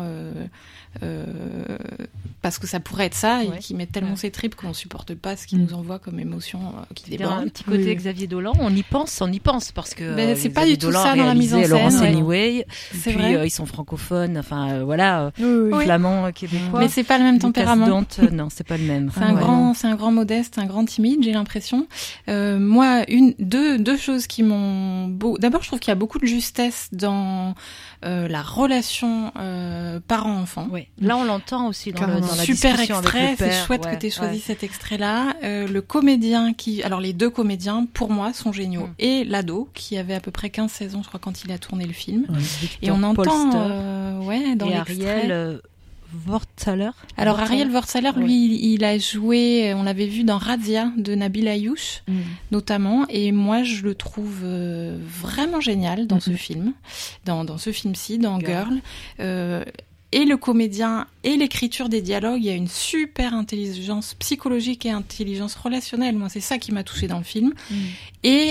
parce que ça pourrait être ça, et qui met tellement ses tripes qu'on supporte pas ce qu'il nous envoie comme émotion qui déborde. Il y a un petit côté Xavier Dolan, on y pense parce que c'est pas du tout ça dans la mise en scène. Laurence Anyway, c'est puis vrai. Ils sont francophones, enfin voilà, Oui. flamand, québécois. Mais c'est pas le même tempérament. Non, c'est pas le même. C'est un grand modeste, un grand timide, j'ai l'impression. Moi, deux choses qui m'ont... D'abord, je trouve qu'il y a beaucoup de justesse dans la relation parent-enfant. Ouais. Là, on l'entend aussi dans la super discussion extrait, avec le père. c'est chouette que t'aies choisi cet extrait-là. Le comédien alors les deux comédiens, pour moi, sont géniaux. Et l'ado, qui avait à peu près 15-16 ans, je crois, quand il a tourné le film. Et on entend, dans et l'extrait... Ariel Wortsaler. Alors Ariel Wortsaler, lui, il a joué, on l'avait vu dans Razzia de Nabil Ayouch, notamment, et moi je le trouve vraiment génial dans ce film, dans ce film-ci, dans Girl. Et le comédien et l'écriture des dialogues, il y a une super intelligence psychologique et intelligence relationnelle. Moi, c'est ça qui m'a touchée dans le film. Et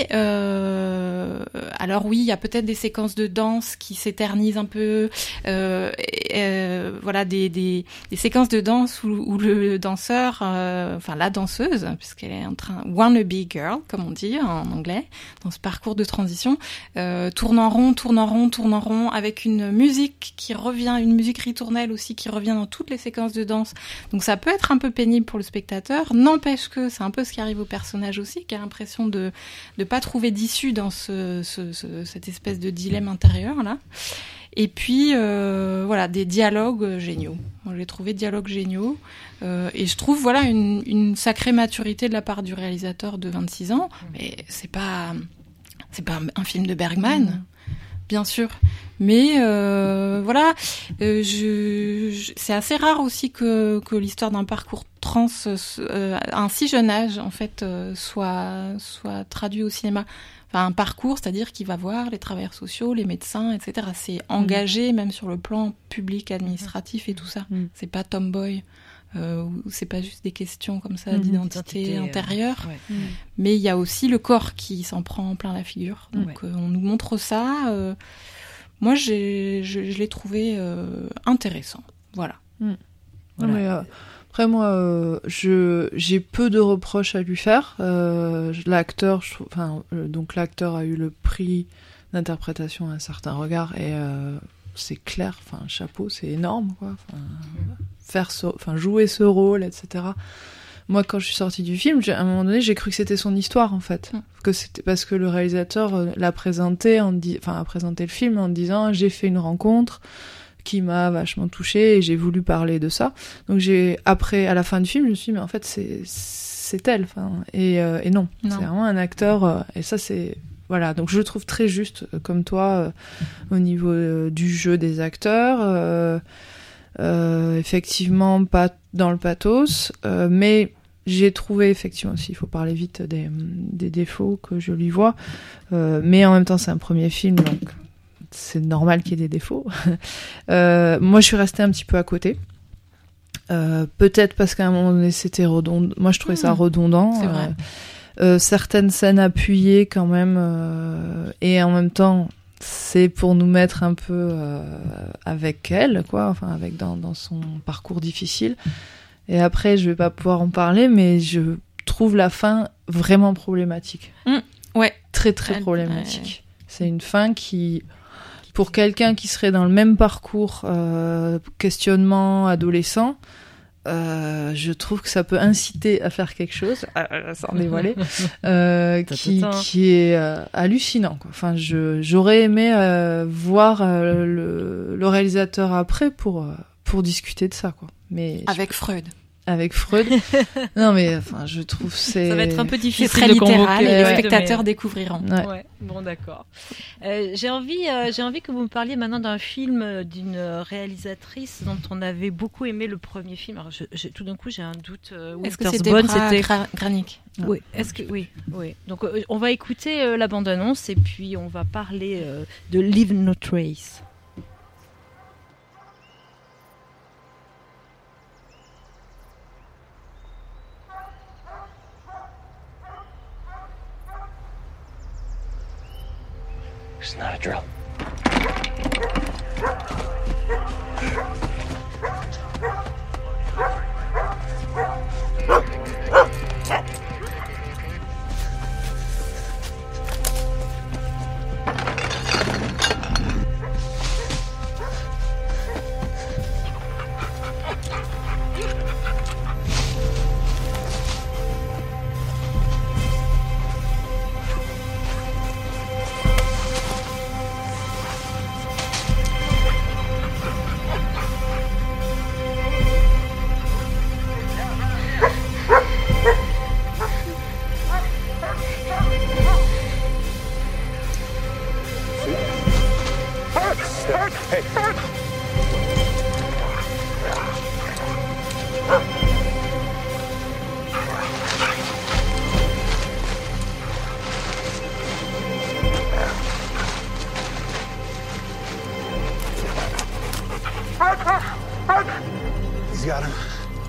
alors oui, il y a peut-être des séquences de danse qui s'éternisent un peu. Voilà, des séquences de danse où le danseur, enfin la danseuse, puisqu'elle est en train wannabe girl, comme on dit en anglais, dans ce parcours de transition, tourne en rond, avec une musique qui revient, une musique ritournelle aussi qui revient dans toutes les séquences de danse. Donc ça peut être un peu pénible pour le spectateur. N'empêche que c'est un peu ce qui arrive au personnage aussi, qui a l'impression de pas trouver d'issue dans cette espèce de dilemme intérieur là. Et puis voilà, des dialogues géniaux. Moi, j'ai trouvé dialogues géniaux, et je trouve voilà une sacrée maturité de la part du réalisateur de 26 ans. Mais c'est pas un film de Bergman. bien sûr. Mais voilà, c'est assez rare aussi que l'histoire d'un parcours trans à un si jeune âge en fait soit traduit au cinéma. Enfin, un parcours, c'est-à-dire qu'il va voir les travailleurs sociaux, les médecins, etc. C'est engagé même sur le plan public, administratif et tout ça. C'est pas tomboy. C'est pas juste des questions comme ça d'identité intérieure, mais il y a aussi le corps qui s'en prend plein la figure. Donc on nous montre ça. Moi, je l'ai trouvé intéressant. Voilà. Voilà. Mais, après, moi, j'ai peu de reproches à lui faire. L'acteur, donc l'acteur a eu le prix d'interprétation à un certain regard et c'est clair. Enfin, chapeau, c'est énorme, quoi. Jouer ce rôle, etc. Moi, quand je suis sortie du film, à un moment donné, j'ai cru que c'était son histoire, en fait. Que c'était parce que le réalisateur l'a présenté, a présenté le film en disant « J'ai fait une rencontre qui m'a vachement touchée et j'ai voulu parler de ça. » Donc à la fin du film, je me suis dit « Mais en fait, c'est elle. » Et non, c'est vraiment un acteur. Et ça, c'est... Voilà, donc je le trouve très juste, comme toi, au niveau du jeu des acteurs. Effectivement, pas dans le pathos, mais j'ai trouvé, effectivement, s'il faut parler vite des défauts que je lui vois, mais en même temps, c'est un premier film, donc c'est normal qu'il y ait des défauts. Moi, je suis restée un petit peu à côté. Peut-être parce qu'à un moment donné, c'était redondant. Moi, je trouvais ça redondant. C'est vrai. Certaines scènes appuyées quand même, et en même temps, c'est pour nous mettre un peu avec elle, quoi, enfin dans son parcours difficile. Et après, je vais pas pouvoir en parler, mais je trouve la fin vraiment problématique. Ouais. Très très problématique. C'est une fin qui, pour quelqu'un qui serait dans le même parcours, questionnement adolescent, je trouve que ça peut inciter à faire quelque chose, sans dévoiler, qui est hallucinant, quoi. Enfin, j'aurais aimé voir le réalisateur après pour discuter de ça, quoi. Mais avec Freud. Avec Freud. Non, mais enfin, je trouve ça va être un peu difficile très de littéral, convoquer et les spectateurs découvriront. Ouais. Bon, d'accord. J'ai envie que vous me parliez maintenant d'un film d'une réalisatrice dont on avait beaucoup aimé le premier film. Alors, tout d'un coup, j'ai un doute. Est-ce que c'était Debra Granik? Oui. Oui. Donc, on va écouter la bande-annonce et puis on va parler de Leave No Trace. It's not a drill. He's got him.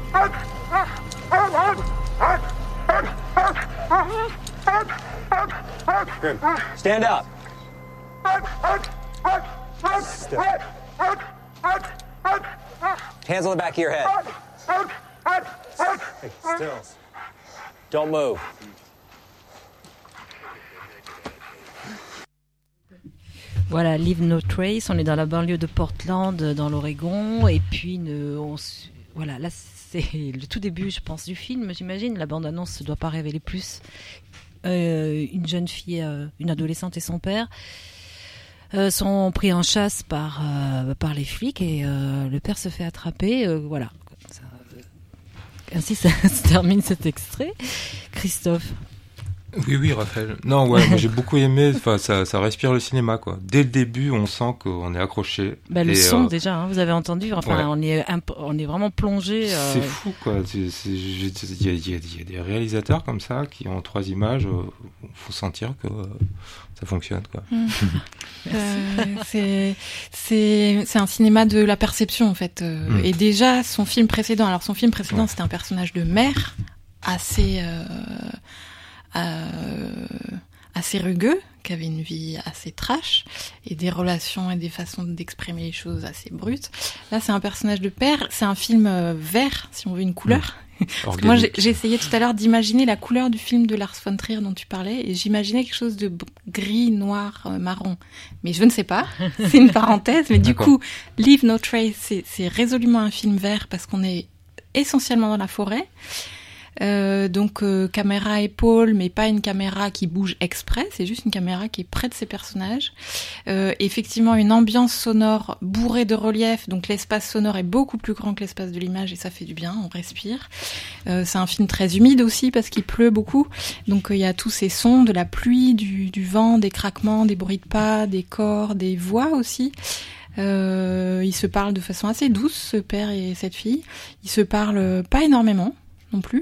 Grim, stand up. Still. Hands on the back of your head. Hey, still. Don't move. Voilà, Leave No Trace, on est dans la banlieue de Portland, dans l'Oregon, et puis voilà, là c'est le tout début, je pense, du film, j'imagine. La bande-annonce ne doit pas révéler plus. Une jeune fille, une adolescente et son père sont pris en chasse par les flics et le père se fait attraper. Voilà. Ainsi se termine cet extrait. Christophe. Oui, Raphaël. Non, ouais, moi j'ai beaucoup aimé. Enfin, ça respire le cinéma, quoi. Dès le début, on sent qu'on est accroché. Le son déjà, hein, vous avez entendu. Enfin, ouais. on est vraiment plongé. C'est fou, quoi. Il y a des réalisateurs comme ça qui ont 3 images. Faut sentir que ça fonctionne, quoi. C'est un cinéma de la perception, en fait. Et déjà, son film précédent. Alors, son film précédent, c'était un personnage de mère assez rugueux, qui avait une vie assez trash et des relations et des façons d'exprimer les choses assez brutes. Là, c'est un personnage de père. C'est un film vert, si on veut une couleur. Parce que moi, j'ai essayé tout à l'heure d'imaginer la couleur du film de Lars von Trier dont tu parlais, et j'imaginais quelque chose de gris, noir, marron. Mais je ne sais pas. C'est une parenthèse. Mais du coup, Leave No Trace, c'est résolument un film vert parce qu'on est essentiellement dans la forêt. Donc caméra épaule, mais pas une caméra qui bouge exprès, c'est juste une caméra qui est près de ses personnages. Effectivement, une ambiance sonore bourrée de relief, donc l'espace sonore est beaucoup plus grand que l'espace de l'image et ça fait du bien, on respire. C'est un film très humide aussi parce qu'il pleut beaucoup, donc il y a tous ces sons de la pluie, du vent, des craquements, des bruits de pas, des corps, des voix aussi. Ils se parlent de façon assez douce, ce père et cette fille. Ils se parlent pas énormément non plus.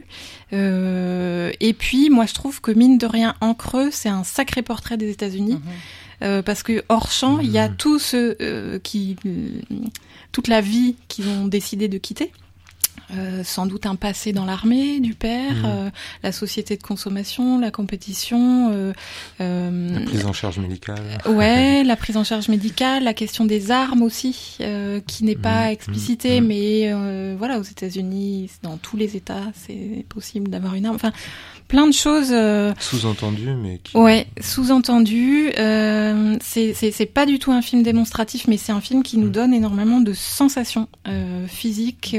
Et puis, moi, je trouve que mine de rien, en creux, c'est un sacré portrait des États-Unis. Parce que hors champ, il y a tous ceux toute la vie qu'ils ont décidé de quitter. Sans doute un passé dans l'armée du père, la société de consommation, la compétition, la prise en charge médicale. Ouais, la prise en charge médicale, la question des armes aussi, qui n'est pas explicitée, mais voilà, aux États-Unis, dans tous les États, c'est possible d'avoir une arme. Enfin, plein de choses. Sous-entendu, mais qui... Ouais, sous-entendu. C'est pas du tout un film démonstratif, mais c'est un film qui nous donne énormément de sensations physiques.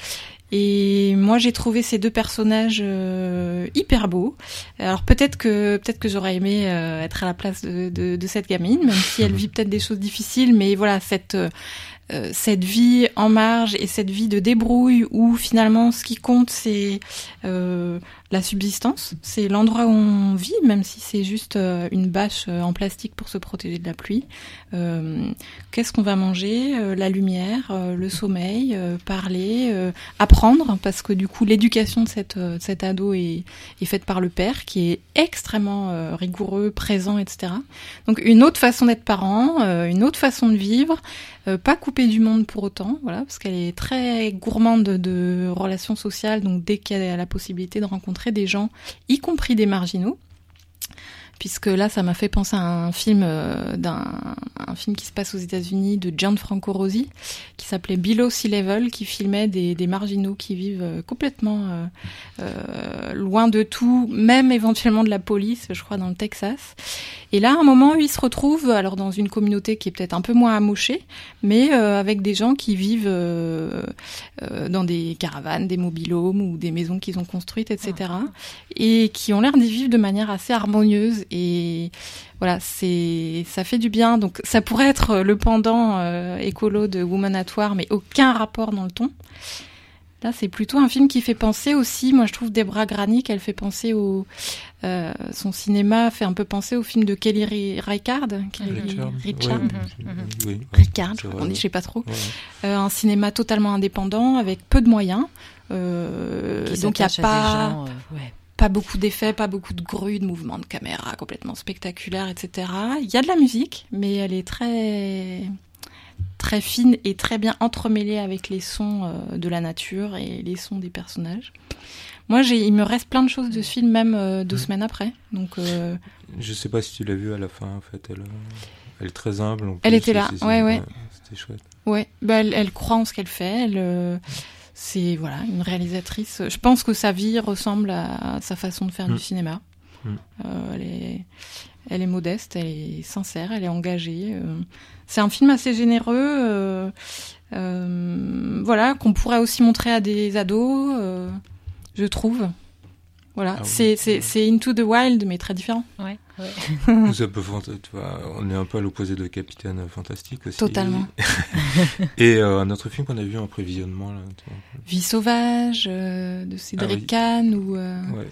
Et moi, j'ai trouvé ces deux personnages hyper beaux. Alors peut-être que j'aurais aimé être à la place de cette gamine, même si elle vit peut-être des choses difficiles. Mais voilà, cette vie en marge et cette vie de débrouille où finalement ce qui compte c'est la subsistance, c'est l'endroit où on vit, même si c'est juste une bâche en plastique pour se protéger de la pluie. Qu'est-ce qu'on va manger, la lumière, le sommeil, parler, apprendre, parce que du coup l'éducation de cet ado est faite par le père qui est extrêmement rigoureux, présent, etc. Donc une autre façon d'être parent, une autre façon de vivre, pas coupée du monde pour autant, voilà, parce qu'elle est très gourmande de relations sociales, donc dès qu'elle a la possibilité de rencontrer des gens, y compris des marginaux, puisque là ça m'a fait penser à un film un film qui se passe aux États-Unis de Gianfranco Rosi qui s'appelait Below Sea Level, qui filmait des marginaux qui vivent complètement loin de tout, même éventuellement de la police, je crois dans le Texas. Et là, à un moment, ils se retrouvent alors dans une communauté qui est peut-être un peu moins amochée, mais avec des gens qui vivent dans des caravanes, des mobil-homes ou des maisons qu'ils ont construites, etc. Et qui ont l'air d'y vivre de manière assez harmonieuse. Et voilà, ça fait du bien. Donc ça pourrait être le pendant écolo de Woman at War, mais aucun rapport dans le ton. Là, c'est plutôt un film qui fait penser aussi, moi je trouve Deborah Granick, elle fait penser son cinéma fait un peu penser au film de Kelly Reichardt. Reichardt, on dit, je sais pas trop. Ouais. Un cinéma totalement indépendant, avec peu de moyens. Donc il n'y a pas beaucoup d'effets, pas beaucoup de grues, de mouvements de caméra complètement spectaculaires, etc. Il y a de la musique, mais elle est très fine et très bien entremêlée avec les sons de la nature et les sons des personnages. Moi, il me reste plein de choses de ce film, même 2 semaines après. Donc, je sais pas si tu l'as vu à la fin, en fait. Elle est très humble. Elle était là, ouais. C'était chouette. Ouais, elle croit en ce qu'elle fait. C'est voilà, une réalisatrice. Je pense que sa vie ressemble à sa façon de faire du cinéma. Elle est modeste, elle est sincère, elle est engagée. C'est un film assez généreux, voilà, qu'on pourrait aussi montrer à des ados, je trouve. Voilà, c'est Into the Wild, mais très différent. Ouais. Ça peut, tu vois, on est un peu à l'opposé de Capitaine Fantastique aussi. Totalement. Et un autre film qu'on a vu en prévisionnement là. Vie sauvage de Cédric Kahn ou. Ouais.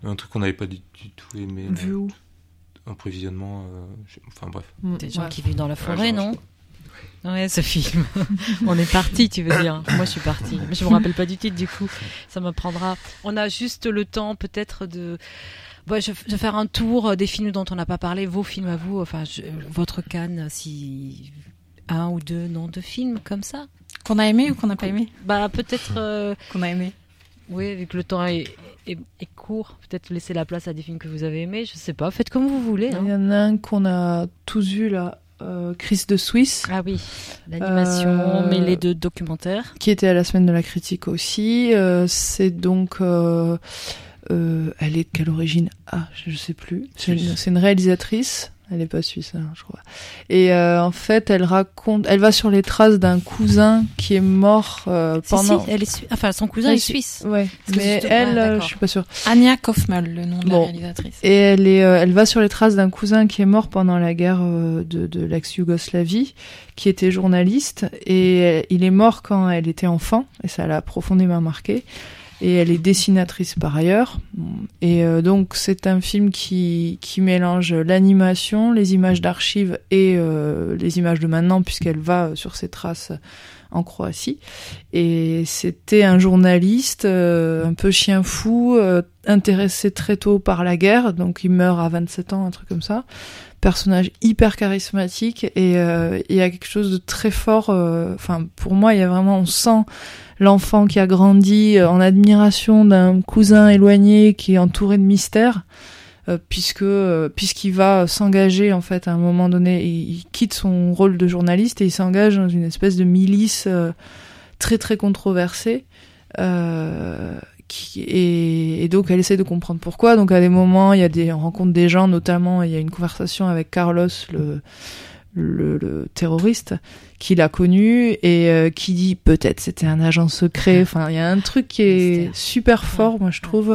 Un truc qu'on n'avait pas du tout aimé. Vu où? En prévisionnement, enfin bref. Des gens qui vivent dans la forêt, non? Ouais, ce film. On est parti, tu veux dire. Moi, je suis partie. Mais je me rappelle pas du titre, du coup. Ça m'apprendra. On a juste le temps, peut-être, de faire un tour des films dont on n'a pas parlé, vos films à vous, enfin, votre Cannes, si un ou deux noms de films comme ça. Qu'on a aimé ou qu'on n'a pas aimé? Bah, peut-être. Qu'on a aimé. Oui, vu que le temps est court, peut-être laisser la place à des films que vous avez aimés, je sais pas, faites comme vous voulez. Il y en a un qu'on a tous vu là, Chris de Suisse. Ah oui, l'animation mêlée de documentaires. Qui était à la semaine de la critique aussi. C'est donc... elle est de quelle origine? Ah, je sais plus. C'est une réalisatrice. Elle est pas suisse, hein, je crois. Et en fait, elle va sur les traces d'un cousin qui est mort pendant. Si, elle est enfin, son cousin est suisse. Ouais. Mais elle, je suis pas sûre. Anja Kaufmann, le nom de la réalisatrice. Et elle va sur les traces d'un cousin qui est mort pendant la guerre de l'ex-Yougoslavie, qui était journaliste, et il est mort quand elle était enfant, et ça l'a profondément marqué. Et elle est dessinatrice par ailleurs. Et donc c'est un film qui mélange l'animation, les images d'archives et les images de maintenant, puisqu'elle va sur ses traces en Croatie. Et c'était un journaliste un peu chien fou, intéressé très tôt par la guerre, donc il meurt à 27 ans, un truc comme ça. Personnage hyper charismatique, et il y a quelque chose de très fort. Enfin, pour moi, il y a vraiment, on sent l'enfant qui a grandi en admiration d'un cousin éloigné qui est entouré de mystères, puisqu'il va s'engager en fait à un moment donné. Il quitte son rôle de journaliste et il s'engage dans une espèce de milice très très controversée. Et donc elle essaie de comprendre pourquoi. Donc à des moments, on rencontre des gens, notamment il y a une conversation avec Carlos, le terroriste, qui l'a connu et qui dit peut-être c'était un agent secret. Enfin, il y a un truc qui est super fort, moi je trouve.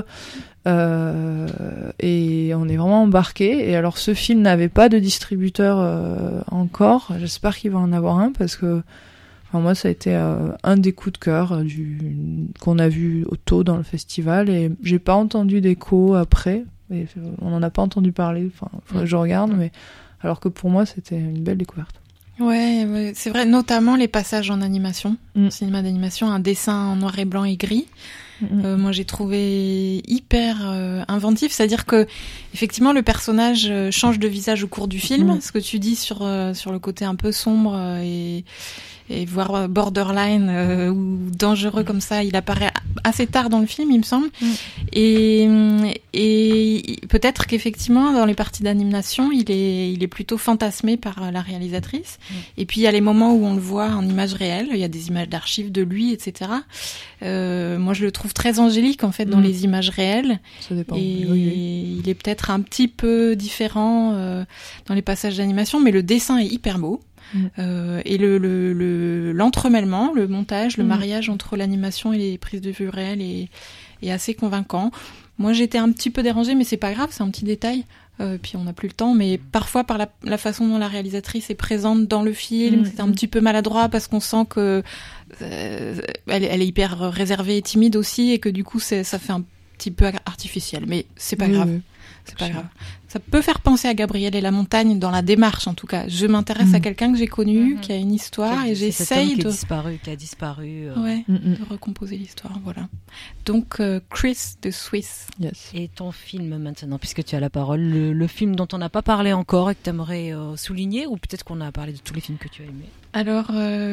Et on est vraiment embarqué. Et alors ce film n'avait pas de distributeur encore. J'espère qu'il va en avoir un, parce que moi, ça a été un des coups de cœur qu'on a vu tôt dans le festival, et j'ai pas entendu d'écho après. Et on n'en a pas entendu parler. Enfin, faudrait que je regarde, mais alors que pour moi, c'était une belle découverte. Ouais, c'est vrai, notamment les passages en animation, cinéma d'animation, un dessin en noir et blanc et gris. Moi, j'ai trouvé hyper inventif, c'est-à-dire que effectivement le personnage change de visage au cours du film. Ce que tu dis sur le côté un peu sombre et voire borderline ou dangereux comme ça, il apparaît assez tard dans le film, il me semble. Et peut-être qu'effectivement dans les parties d'animation, il est plutôt fantasmé par la réalisatrice. Et puis il y a les moments où on le voit en images réelles, il y a des images d'archives de lui, etc. Moi je le trouve très angélique en fait dans les images réelles. Ça dépend. Et il est peut-être un petit peu différent dans les passages d'animation, mais le dessin est hyper beau. Et l'entremêlement, le montage, le mariage entre l'animation et les prises de vue réelles est assez convaincant. Moi j'étais un petit peu dérangée, mais c'est pas grave, c'est un petit détail. Puis on n'a plus le temps, mais parfois par la façon dont la réalisatrice est présente dans le film, c'est un petit peu maladroit parce qu'on sent que elle est hyper réservée et timide aussi, et que du coup ça fait un petit peu artificiel, mais c'est pas grave. C'est pas grave. Ça peut faire penser à Gabriel et la montagne dans la démarche, en tout cas. Je m'intéresse à quelqu'un que j'ai connu, qui a une histoire, et j'essaye qui a disparu. De recomposer l'histoire, voilà. Donc, Chris de Suisse. Yes. Et ton film maintenant, puisque tu as la parole, le film dont on n'a pas parlé encore et que tu aimerais souligner, ou peut-être qu'on a parlé de tous les films que tu as aimés. Alors,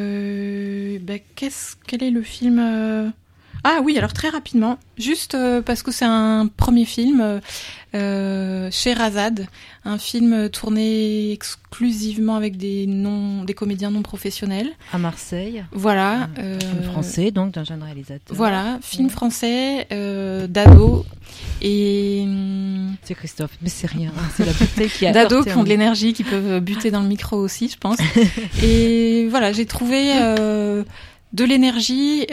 quel est le film Ah oui, alors très rapidement, juste parce que c'est un premier film, Sherazade, un film tourné exclusivement avec des comédiens non professionnels. À Marseille. Voilà. Film français, donc d'un jeune réalisateur. Voilà, film français, d'ado. Et c'est Christophe, mais c'est rien, hein, c'est la bouteille qui a d'ados qui ont de l'énergie, qui peuvent buter dans le micro aussi, je pense. Et voilà, j'ai trouvé de l'énergie,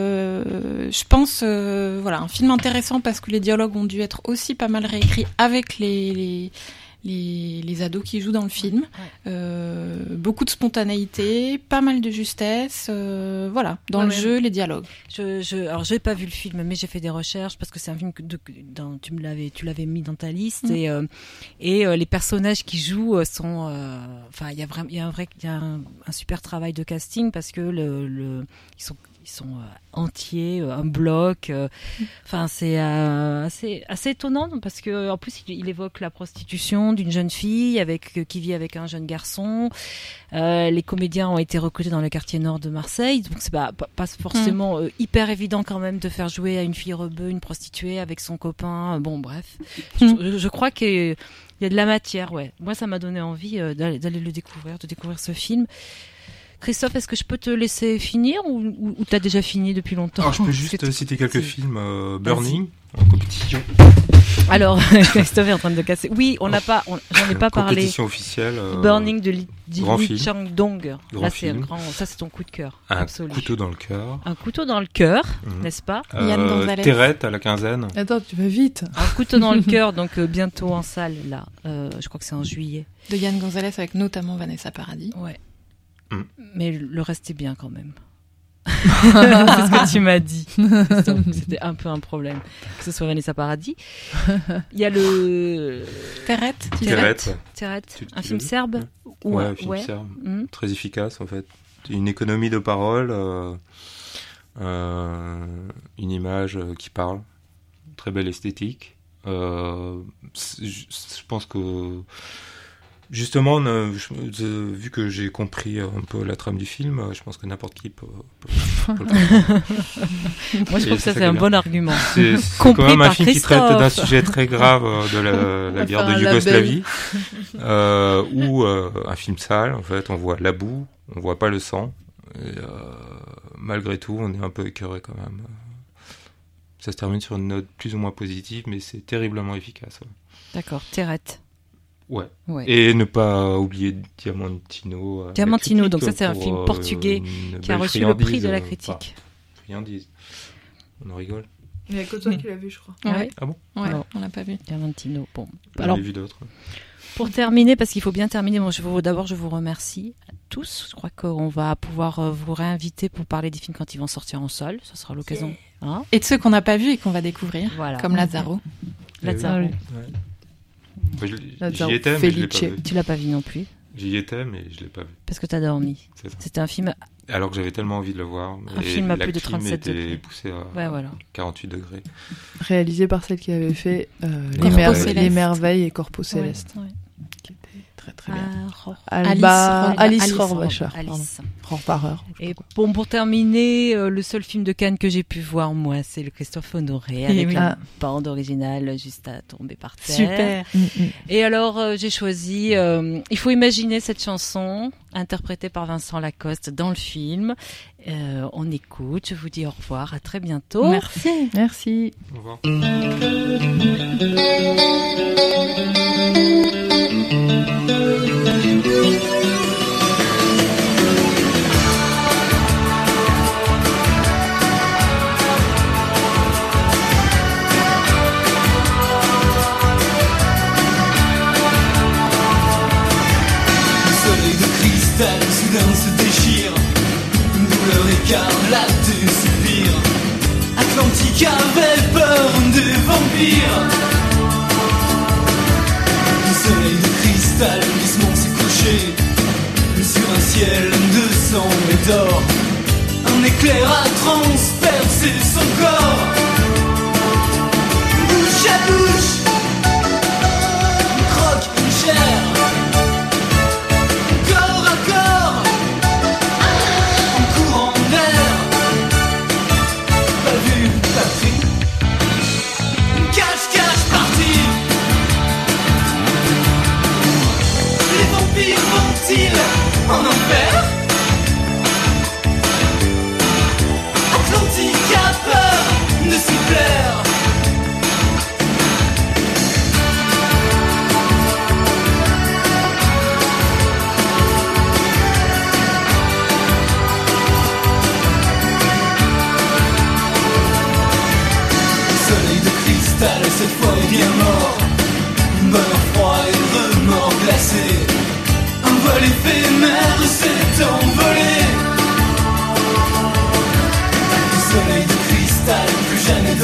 je pense, un film intéressant parce que les dialogues ont dû être aussi pas mal réécrits avec les les ados qui jouent dans le film. Beaucoup de spontanéité, pas mal de justesse, voilà, dans le jeu, les dialogues. Alors, j'ai pas vu le film, mais j'ai fait des recherches parce que c'est un film tu l'avais mis dans ta liste et les personnages qui jouent sont, enfin, il y a un super travail de casting parce que ils sont entiers, un bloc. Enfin, c'est assez étonnant parce que en plus il évoque la prostitution d'une jeune fille qui vit avec un jeune garçon. Les comédiens ont été recrutés dans le quartier nord de Marseille, donc c'est pas forcément hyper évident quand même de faire jouer à une fille rebeu, une prostituée avec son copain. Bon, bref, je crois qu'il y a de la matière. Ouais, moi ça m'a donné envie d'aller le découvrir, de découvrir ce film. Christophe, est-ce que je peux te laisser finir ou t'as déjà fini depuis longtemps? Alors, je peux juste citer quelques films. Burning, en compétition. Alors, Christophe est en train de le casser. Oui, j'en ai pas parlé. Compétition officielle. Burning de Lee film. Chang-dong. Grand Là, film. Ça, c'est ton coup de cœur. Un absolu. couteau dans le cœur. Un couteau dans le cœur, n'est-ce pas? Yann Gonzalez. Terrette à la quinzaine. Attends, tu vas vite. Un couteau dans le cœur, donc bientôt en salle, là. Je crois que c'est en juillet. De Yann Gonzalez avec notamment Vanessa Paradis. Ouais. Mais le reste est bien quand même. C'est ce que tu m'as dit. C'était un peu un problème que ce soit Vanessa Paradis. Il y a le Terrette. Un film serbe. Ouais, un film serbe. Très efficace en fait. Une économie de parole, une image qui parle, très belle esthétique. Je pense que justement, vu que j'ai compris un peu la trame du film, je pense que n'importe qui peut le comprendre. Moi, je trouve que ça, c'est un bon argument. C'est quand même un film qui traite d'un sujet très grave de la guerre de Yougoslavie, ou un film sale, en fait, on voit la boue, on voit pas le sang, et malgré tout, on est un peu écœuré quand même. Ça se termine sur une note plus ou moins positive, mais c'est terriblement efficace. Ouais. D'accord, Terrette. Ouais. Et ne pas oublier Diamantino. Diamantino, donc ça c'est un film portugais qui a reçu le prix de la critique. Friandise. On en rigole. Il n'y a que toi qui l'as vu, je crois. Ouais. Ah bon? Ouais, on l'a pas vu. Diamantino. Bon. J'en ai vu d'autres. Pour terminer, parce qu'il faut bien terminer, d'abord je vous remercie à tous. Je crois qu'on va pouvoir vous réinviter pour parler des films quand ils vont sortir en salle. Ça sera l'occasion. Hein, et de ceux qu'on n'a pas vus et qu'on va découvrir, comme Lazaro. Lazaro. Ouais. J'y étais, mais je l'ai pas vu. Tu l'as pas vu non plus? J'y étais, mais je l'ai pas vu. Parce que t'as dormi. C'était un film... Alors que j'avais tellement envie de le voir. Un film à plus de 37 était degrés. Poussé à 48 degrés. Réalisé par celle qui avait fait Les Merveilles et Corpo Céleste. Ouais. Qui était très très bien. Alice Rohrwacher. Rohrwacher. Et bon, pour terminer, le seul film de Cannes que j'ai pu voir, moi, c'est le Christophe Honoré, avec la bande originale juste à tomber par terre. Super. Et alors, j'ai choisi, il faut imaginer cette chanson, interprétée par Vincent Lacoste dans le film. On écoute, je vous dis au revoir, à très bientôt. Merci. Au revoir. Soudain se déchire, une douleur écarlate soupire. Atlantique avait peur des vampires. Le soleil de cristal doucement s'est couché sur un ciel de sang et d'or. Un éclair a transpercé son corps. Bouche à bouche, une croque, une chair. En enfer, Atlantique a peur.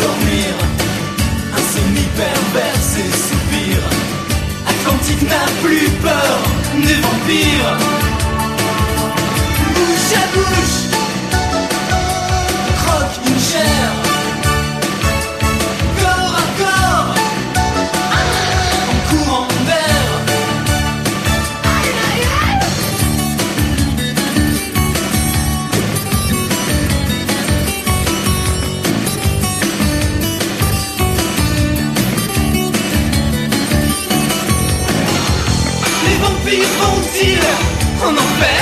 dormir. Insomnie perverse et soupir. Atlantique n'a plus peur des vampires. Bouche à bouche, croque une chair. Corps à corps, en courant d'air. Les vampires vont-ils en enfer?